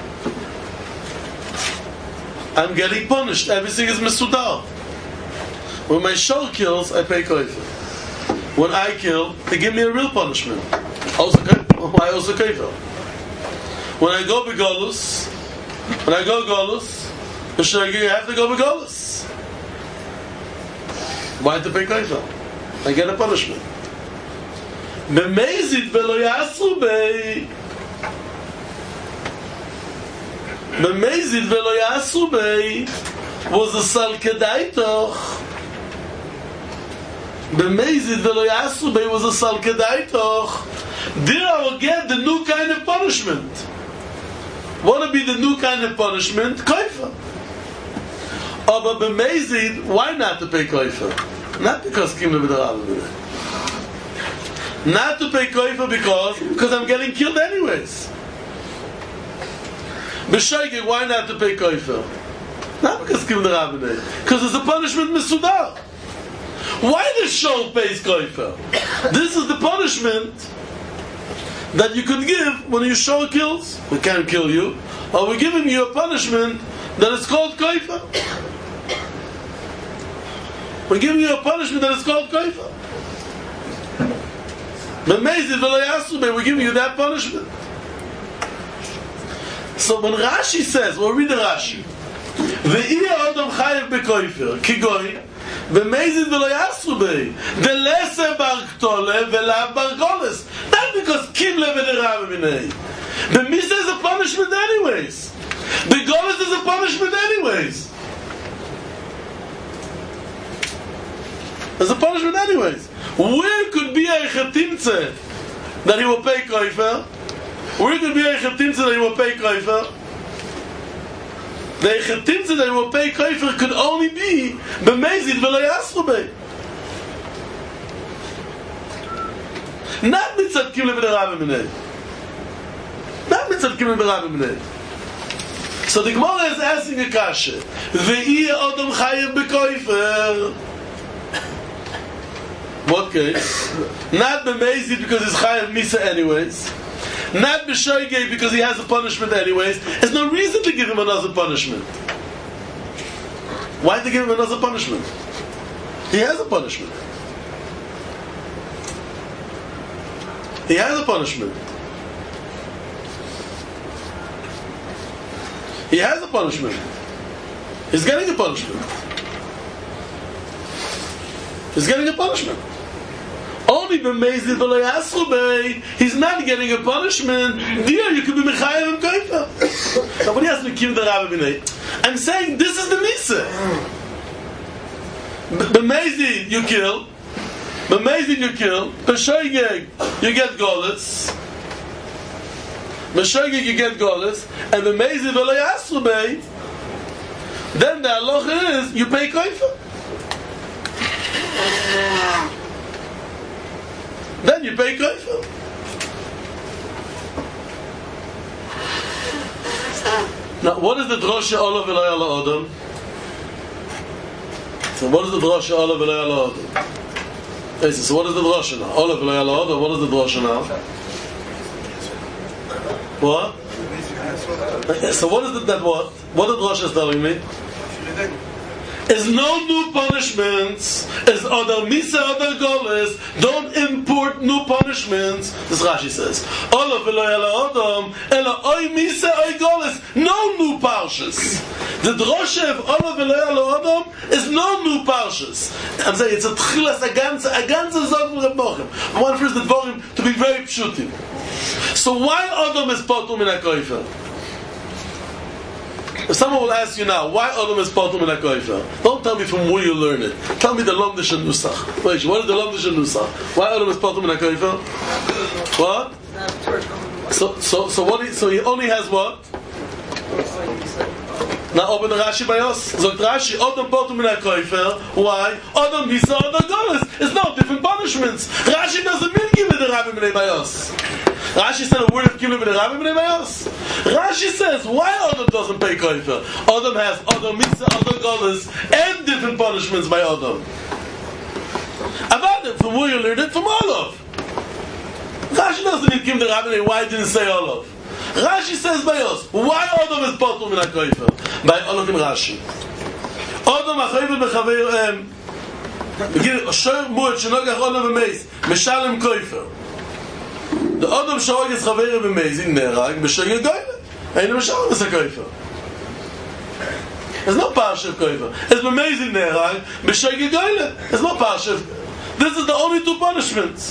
I'm getting punished. Everything is mesudar. When my shol kills, I pay koifa. When I kill, they give me a real punishment. Why also koifa? When I go begolus, I have to go begolus. Why to pay koifa? I get a punishment. B'mezid v'lo yasru bey. B'mezid v'lo yasru bey was a sal kedai toch. B'mezid v'lo yasru bey was a sal kedai toch. There I will get the new kind of punishment. What would be the new kind of punishment? Koifa. But b'mezid, why not to pay koifa? Not because Kimle ben Rabbi. Not to pay koifa because I'm getting killed anyways. B'shogeg, why not to pay koifa? Not because Kimle ben Rabbi. Because it's a punishment mesudar. Why the shol pays koifa? This is the punishment that you could give when your shol kills. We can't kill you. Or we're giving you a punishment that is called koifa. We're giving you a punishment that is called koifa. We're giving you that punishment. So when Rashi says, we'll read the Rashi. Ve'i ha'odom chayev b'koifer, kigoy, v'mezid v'lo yasru bey, delese bar ktole v'lav bar goles. Not because Kimle ben Rabbi Minei. The Misa is a punishment anyways. The goles is a punishment anyways. It's a punishment anyways. Where could be a chetimtze that he will pay koifer? Where could be a chetimtze that he will pay koifer? The chetimtze that he will pay koifer could only be b'mezid v'lo yasru bey. Not mitzadkim le'b'derabim minei. Not mitzadkim le'b'derabim minei. So the Gemara is asking a kasha. Ve'iyeh odom chayev b'koifer. What case? Not b'mezid because he's chayev misa anyways. Not b'shoigei because he has a punishment anyways. There's no reason to give him another punishment. Why to give him another punishment? He has a punishment. He has a punishment. He has a punishment. He's getting a punishment. He's getting a punishment. Only b'mezid v'lo yasru b'ei, he's not getting a punishment. Dear, you could be mechayev and koifa. Somebody has to kill the rabbi b'nei. I'm saying this is the misa. B'mezid you kill. B'mezid you kill. B'shoigeg you get golas. B'shoigeg you get golas. And b'mezid v'lo yasru b'ei, then the halacha is you pay koifa. Then you pay koifa. Now, what is the drosha olav v'lo yala odom? So, what is the drosha olav v'lo yala odom? So, what is the drosha now? Olav v'lo yala odom. What is the drosha now? What? So, what is that? What the drosha is telling me? Is no new punishments. Is other misa, other goles. Don't import new punishments. This Rashi says. Olav v'lo yala odom, ela oy misa, oy goles. No new parshas. The drosha of olav v'lo yala odom is no new parshas. I'm saying it's a tchilas, a ganze zog from Reb Mochem. I want first the dvorim to be very pshutim. So why odom is potum in a koifer? If someone will ask you now, why Odom is Potum in HaKoifer? Don't tell me from where you learn it. Tell me the Lomdish and Nusach. What is the Lomdish and Nusach? Why Odom is Potum in HaKoifer? What? So what? So he only has what? Now open the Rashi by us. Zog Rashi, Odom Potum in HaKoifer. Why? Odom Misa, Odom Goles. It's no different punishments. Rashi doesn't mean give it the Rabbi B'nai by us. Rashi said a word of Kilim b'nei Rabbi b'nei Bayos. Rashi says why Adam doesn't pay koifer. Adam has Adam mitzvah, Adam golas, and different punishments by Adam. About it, from where you learned it, from Olav. Rashi doesn't need Kilim b'nei Rabbi b'nei. Why didn't say Olav? Rashi says Bayos. Why Adam is potum in koifer? By Olav in Rashi. Adam achayiv b'chaveir begin Osher Muad Shenogach Olav v'meis Meshalem koifer. The Adam Shorag is Chaveir b'mezid nerag b'shogeg goyla. Ain't no Meshalem is a koifer. There's no parsha of koifer. It's b'mezid nerag b'shogeg goyla. There's no parsha of. This is the only two punishments.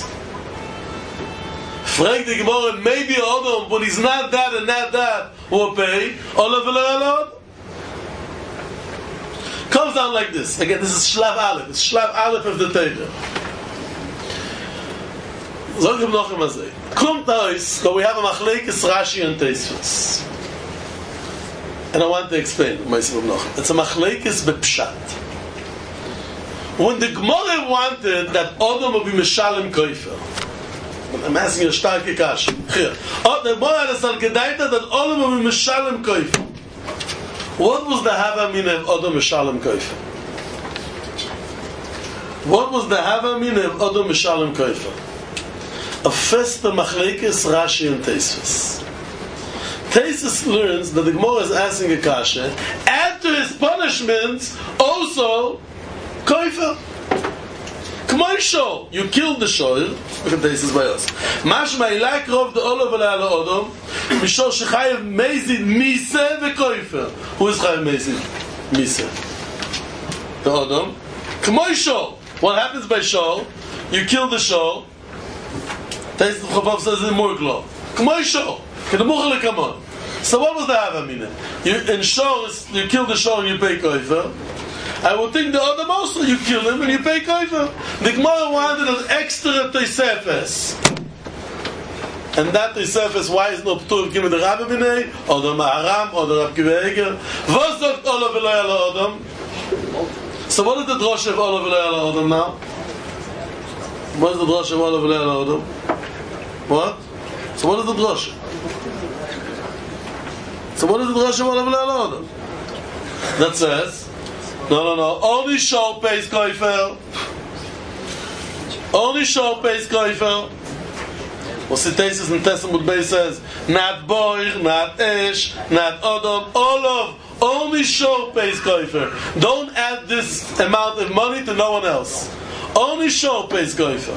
Frank the Gemara, maybe Adam, but he's not that and not that, will pay Olav v'lo yala. Comes down like this. Again, this is Shlav Aleph. It's Shlav Aleph of the Torah. Zog him noch immer say. Kommt aus, but we have a machlekes Rashi and Tosfos. And I want to explain myself noch. It's a machlekes bepshat. When the Gemara wanted that Adam would be Meshalem koifer, I'm asking you a starke kasha. Here. The Gemara had a salkedaita that Adam would be Meshalem koifer. What was the hava mina of Adam Meshalem koifer? What was the hava mina of Adam Meshalem koifer? A festa machlekes Rashi and Tosfos. Tosfos learns that the Gemara is asking a kasha. Add to his punishments also koifer. K'may shol, you killed the shol. Look at Tosfos by us. Mashma ilak rov the olav ala odom mishol shechayev mezid misa vekoifer. Who is chayev mezid misa? The odom. K'may shol. What happens by shol? You kill the shol. Tosfos Chabav says in Murglo. K'may shol. K'demuchel kamon. So what was the havamina? You in shol, you kill the shol and you pay koifer. I would think the other also you kill him and you pay koifer. The Gemara wanted an extra Tosefes. And that Tosefes, why is not Ptur given the Rabbi B'nai, or the Maharam, or the Rab Kiva Eger? Was sagt Olav v'lo yala Adam? So what is the drosha of Olav v'lo yala Adam now? What is the drosha of Olav v'lo yala Adam? What? So what is the drasha? So what is the drasha of Olav Le'al Adam? That says, no, only Shor pays Koifer. Only Shor pays Koifer. What's the thesis in Tessamud Bey says, not Boir, not Esh, not Adam, all of, only Shor pays Koifer. Don't add this amount of money to no one else. Only Shor pays Koifer.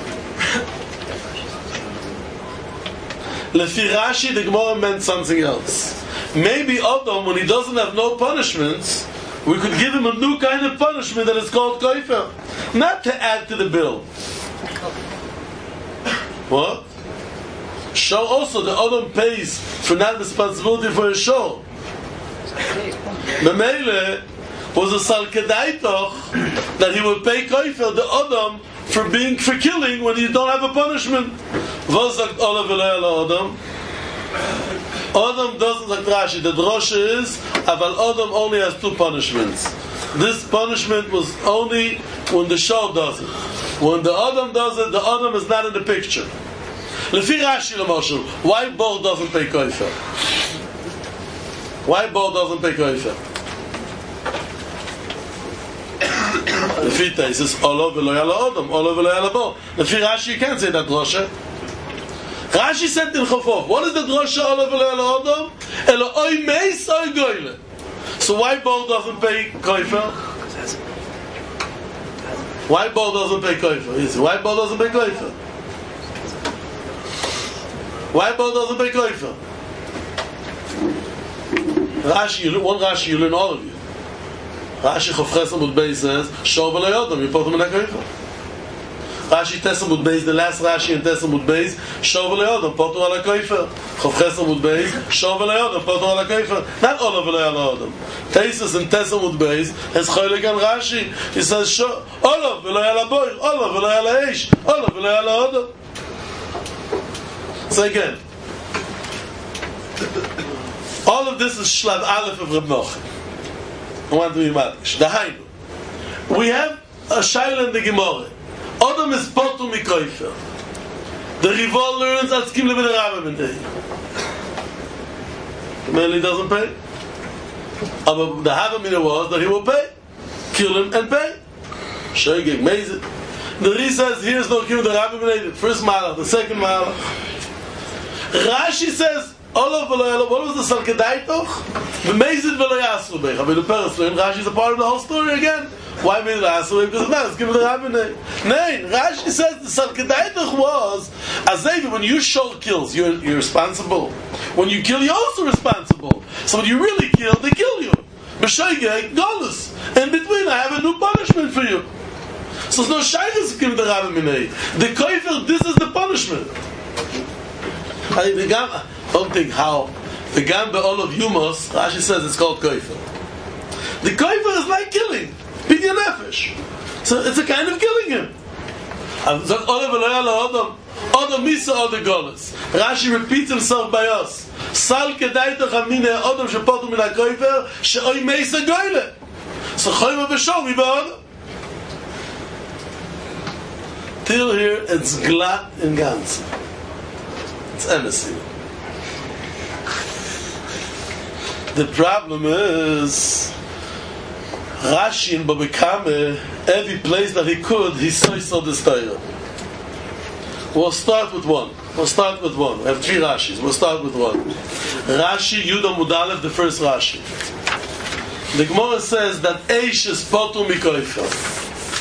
Lefi Rashi, the Gemara meant something else. Maybe Adam, when he doesn't have no punishments, we could give him a new kind of punishment that is called Koifer. Not to add to the bill. What? Shor also, the Adam pays for not responsibility for his Shor. Memele was a Salkedaitoch that he would pay Koifer, the Adam, for killing when you don't have a punishment. Was sagt Olav Le'al Adam? Adam doesn't like Rashi. The drasha is, Aval Adam only has two punishments. This punishment was only when the Shor does it. When the Adam does it, the Adam is not in the picture. Lefi Rashi l'moshel, why Bo doesn't pay Koifer? Why Bo doesn't pay Koifer? Lefi Tais is Olav Le'al Adam, Olav Le'al Bo. Lefi Rashi, you can't say that drasha. Rashi said in Chafov, what is the drasha Olav Le'al Adam? Elo oy meis oy goyle. So why Bo doesn't pay Koifer? Why Bo doesn't pay Koifer? Why Bo doesn't pay Koifer? Why Bo doesn't pay Koifer? Rashi, one Rashi you learn all of you. Rashi Chof Chesed Beis says, Shor v'lo Adam, you put him in a Koifer. Rashi Tessamud Beis, the last Rashi in Tessamud Beis, Shor v'lo Adam, put him on a Koifer. Chof Chesed Beis, Shor v'lo Adam, put him on a Koifer. Not Olav Le'al Adam. Tesis in Tessamud Beis has Choylik and Rashi. He says, Olav Le'al Boir, Olav Le'al Eish, Olav Le'al Adam. So again, all of this is Shlav Aleph of Reb Nochim. I want to be madish. Dahainu. We have a Shaila in the Gemara. Adam is potu mikoifer. The Rivol learns as Kim Levin Rabbi B'nei. Mainly doesn't pay. But the Havamina was that he will pay. Kill him and pay. Shogeg Mezid. The Ri says here's no Kim the Rabbi B'nei. The first malach, the second malach. Rashi says, Olav v'lo, what was the Salkedaitoch? V'mezid v'lo yasru bech. I mean, the Peraslim, Rashi is a part of the whole story again. Why mezid yasru? Because now it's given the Rabbinay. Nein, Rashi says the Salkedaitoch was, Azevi, when you Shor kills, you're responsible. When you kill, you're also responsible. So when you really kill, they kill you. B'shoigeg, Golus. In between, I have a new punishment for you. So it's no shaykhs given the Rabbinay. The Koifer, this is the punishment. Don't think how the Gam all of Humos, Rashi says it's called Koifer. The Koifer is like killing, Pidya Nefesh. So it's a kind of killing him. Adam Misa Adam Golas. Rashi repeats himself by us. Sal Kedaita Chamine Adam Shepotu Min HaKoifer She'oy Meisa Goyle. So Choyma B'Shor Miba Adam. Till here it's glatt in Gans. It's embassy. The problem is Rashi in Babakame, every place that he could, he saw this Torah. We'll start with one. We have three Rashis. We'll start with one. Rashi Yudah Mudalev, the first Rashi. The Gemara says that Eish is potu mikoifer.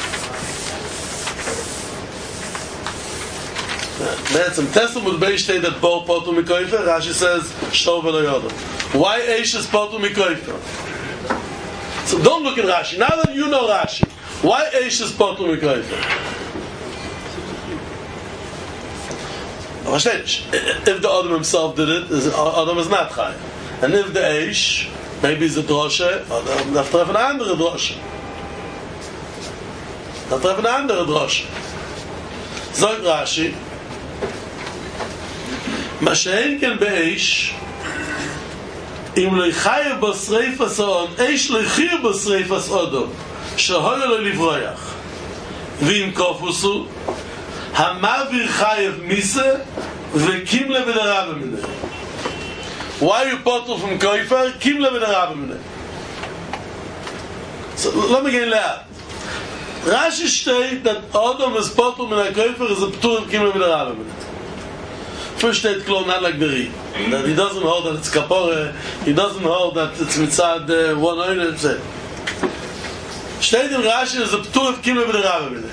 That's some Tessamud Beis state that Bo potu mikoifer. Rashi says Shor v'lo Adam. Why Eish is potu mikoifer? So don't look at Rashi. Now that you know Rashi, why Eish is potu mikoifer? If the Adam himself did it, Adam is not Chai. And if the Eish, maybe it's a droshe, Adam darf treffen eine andere droshe. Darf treffen eine andere droshe. Sagt Rashi, מה שאין כן באש, אם לא יחייב בשריפס און, אש לא יחייב בשריפס אודו, שהולה לא לברוח. ואם קופוסו, המעביר חייב מיסה, V'kimle b'derabba mineh. Why are you potter from koifer? Kimle b'derabba mineh. So let me get loud. Rashi steht that Adam is potter min ha-koifer is a ptur of kimle b'derabba mineh. First steht klar, not like the Ri. That he doesn't hold that it's kapore, he doesn't hold that it's mitzad one oiner, etc. Steht in Rashi is a ptur of kimle b'derabba mineh.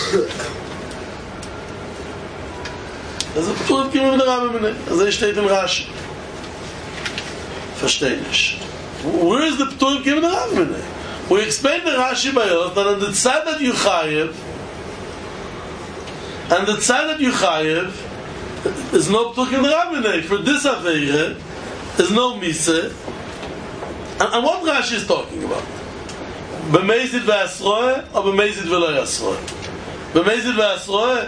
Das ist ptur of kimle b'derabba mineh. Also steht in Rashi. Verstehe nicht. Where is the ptur of kimle b'derabba mineh? We explained the Rashi by us that on the tzad that you chayev, and the tzad that you chayev, is no ptur kim d'Rabbanai. For this aveire, is no misa. And what Rashi is talking about? B'meizid v'asroe or b'meizid v'lo yasroe? B'meizid v'asroe.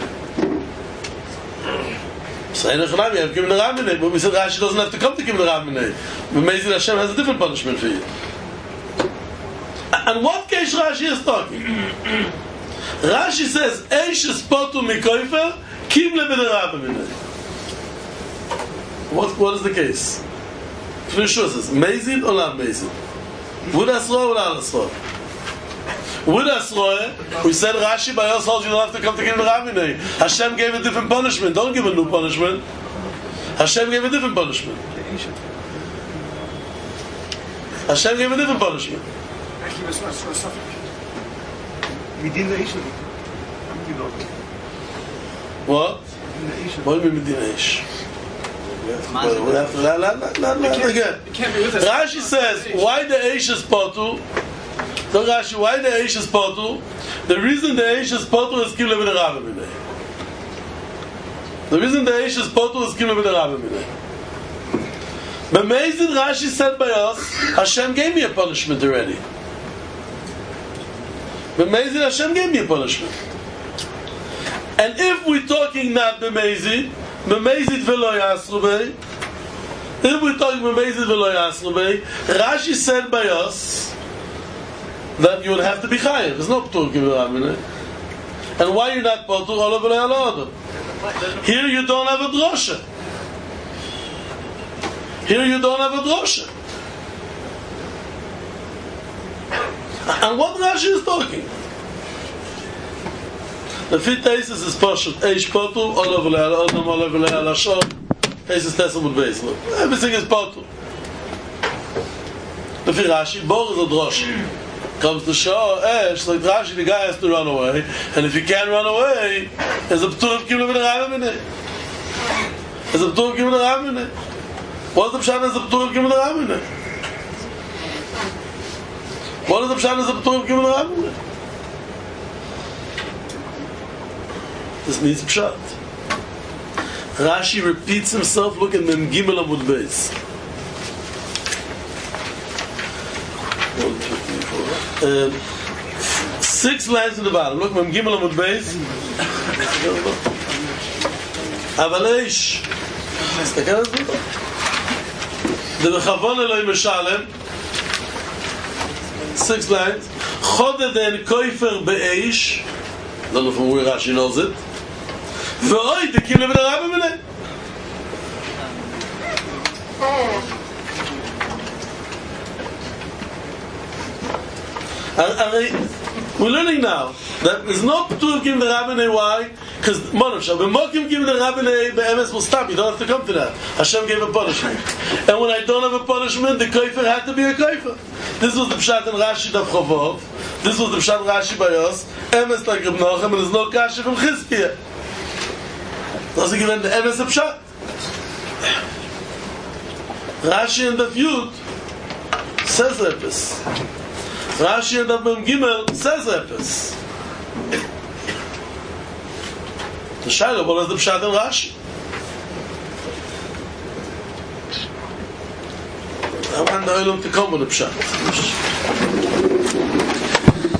So in Echanam you have kim d'Rabbanai, but we said Rashi doesn't have to come to kim d'Rabbanai. B'meizid Hashem has a different punishment for you. And what case Rashi is talking? Rashi says, Eish is potu mikoifer, kim le b'derabba mineh. What is the case? Fnishur says, Mezid or not Mezid? Would Asroe or not Asroe? Would Asroe, we said Rashi by us holds you don't have to come to kim l'derabba mineh. Hashem gave a different punishment. Don't give a new punishment. Hashem gave a different punishment. Hashem gave a different punishment. What? What do you mean Medina Ish? Again. Rashi says, why the Eish is potu? So Rashi, why the Eish is potu? The reason the Eish is potu is Kim Levi Rabba Mineh. The reason the Eish is potu is Kim Levi Rabba Mineh. Amazing, Rashi said by us, Hashem gave me a punishment already. B'mezid, Hashem gave me a punishment. And if we're talking not b'mezid v'lo yasru b'ei, if we're talking b'mezid v'lo yasru b'ei, Rashi said by us that you would have to be chayav. There's no ptur k'v'ramine. And why you're not potur all over the Here you don't have a drosha. Here you don't have a drosha. And what Rashi is talking? The fifth thesis is Pashut, Eish Potu, all over Le'al Odom, all over Le'al Hashor, thesis Tessamud Beis. Everything is Potu. The fifth Rashi, Bor is a drosh. Comes to show, Eish, like Rashi, the guy has to run away, and if he can't run away, there's a Ptur of Kim Levi Rabba Mineh. There's a Ptur of Kim Levi Rabba Mineh. What's the Pshat as a Ptur of Kim Levi Rabba Mineh? What is the Pshat as a Ptur of Kim Levi Rabba Mineh? This needs Pshat. Rashi repeats himself. Look at Mem Gimel Amud Beis. 6 lines in the bottom. Look, Mem Gimel Amud Beis. Avaleish. תסתכל על זה. זה בכוון אלוהים משלם. 6 lines. חודדן קויפר באיש. I don't know from where Rashi knows it. ואוי, תקים לבן הרב ממנה. We're learning now that there's no ptur of Kim the Rabbinei. Why? Because Monosha, when Mokim Kim the Rabbinei, be'emes will stop. You don't have to come to that. Hashem gave a punishment, and when I don't have a punishment, the koifer had to be a koifer. This was the pshat in Rashi Daf Chavov. This was the pshat Rashi by us. Emes like Reb Nochem, and there's no kasha from Chizkiah. Doesn't give the emes a pshat. Rashi and the Yud says epis. Rashi and the Mem Gimel says epis. The Shaila, what is the pshat in Rashi? I want the Olam to come with the pshat.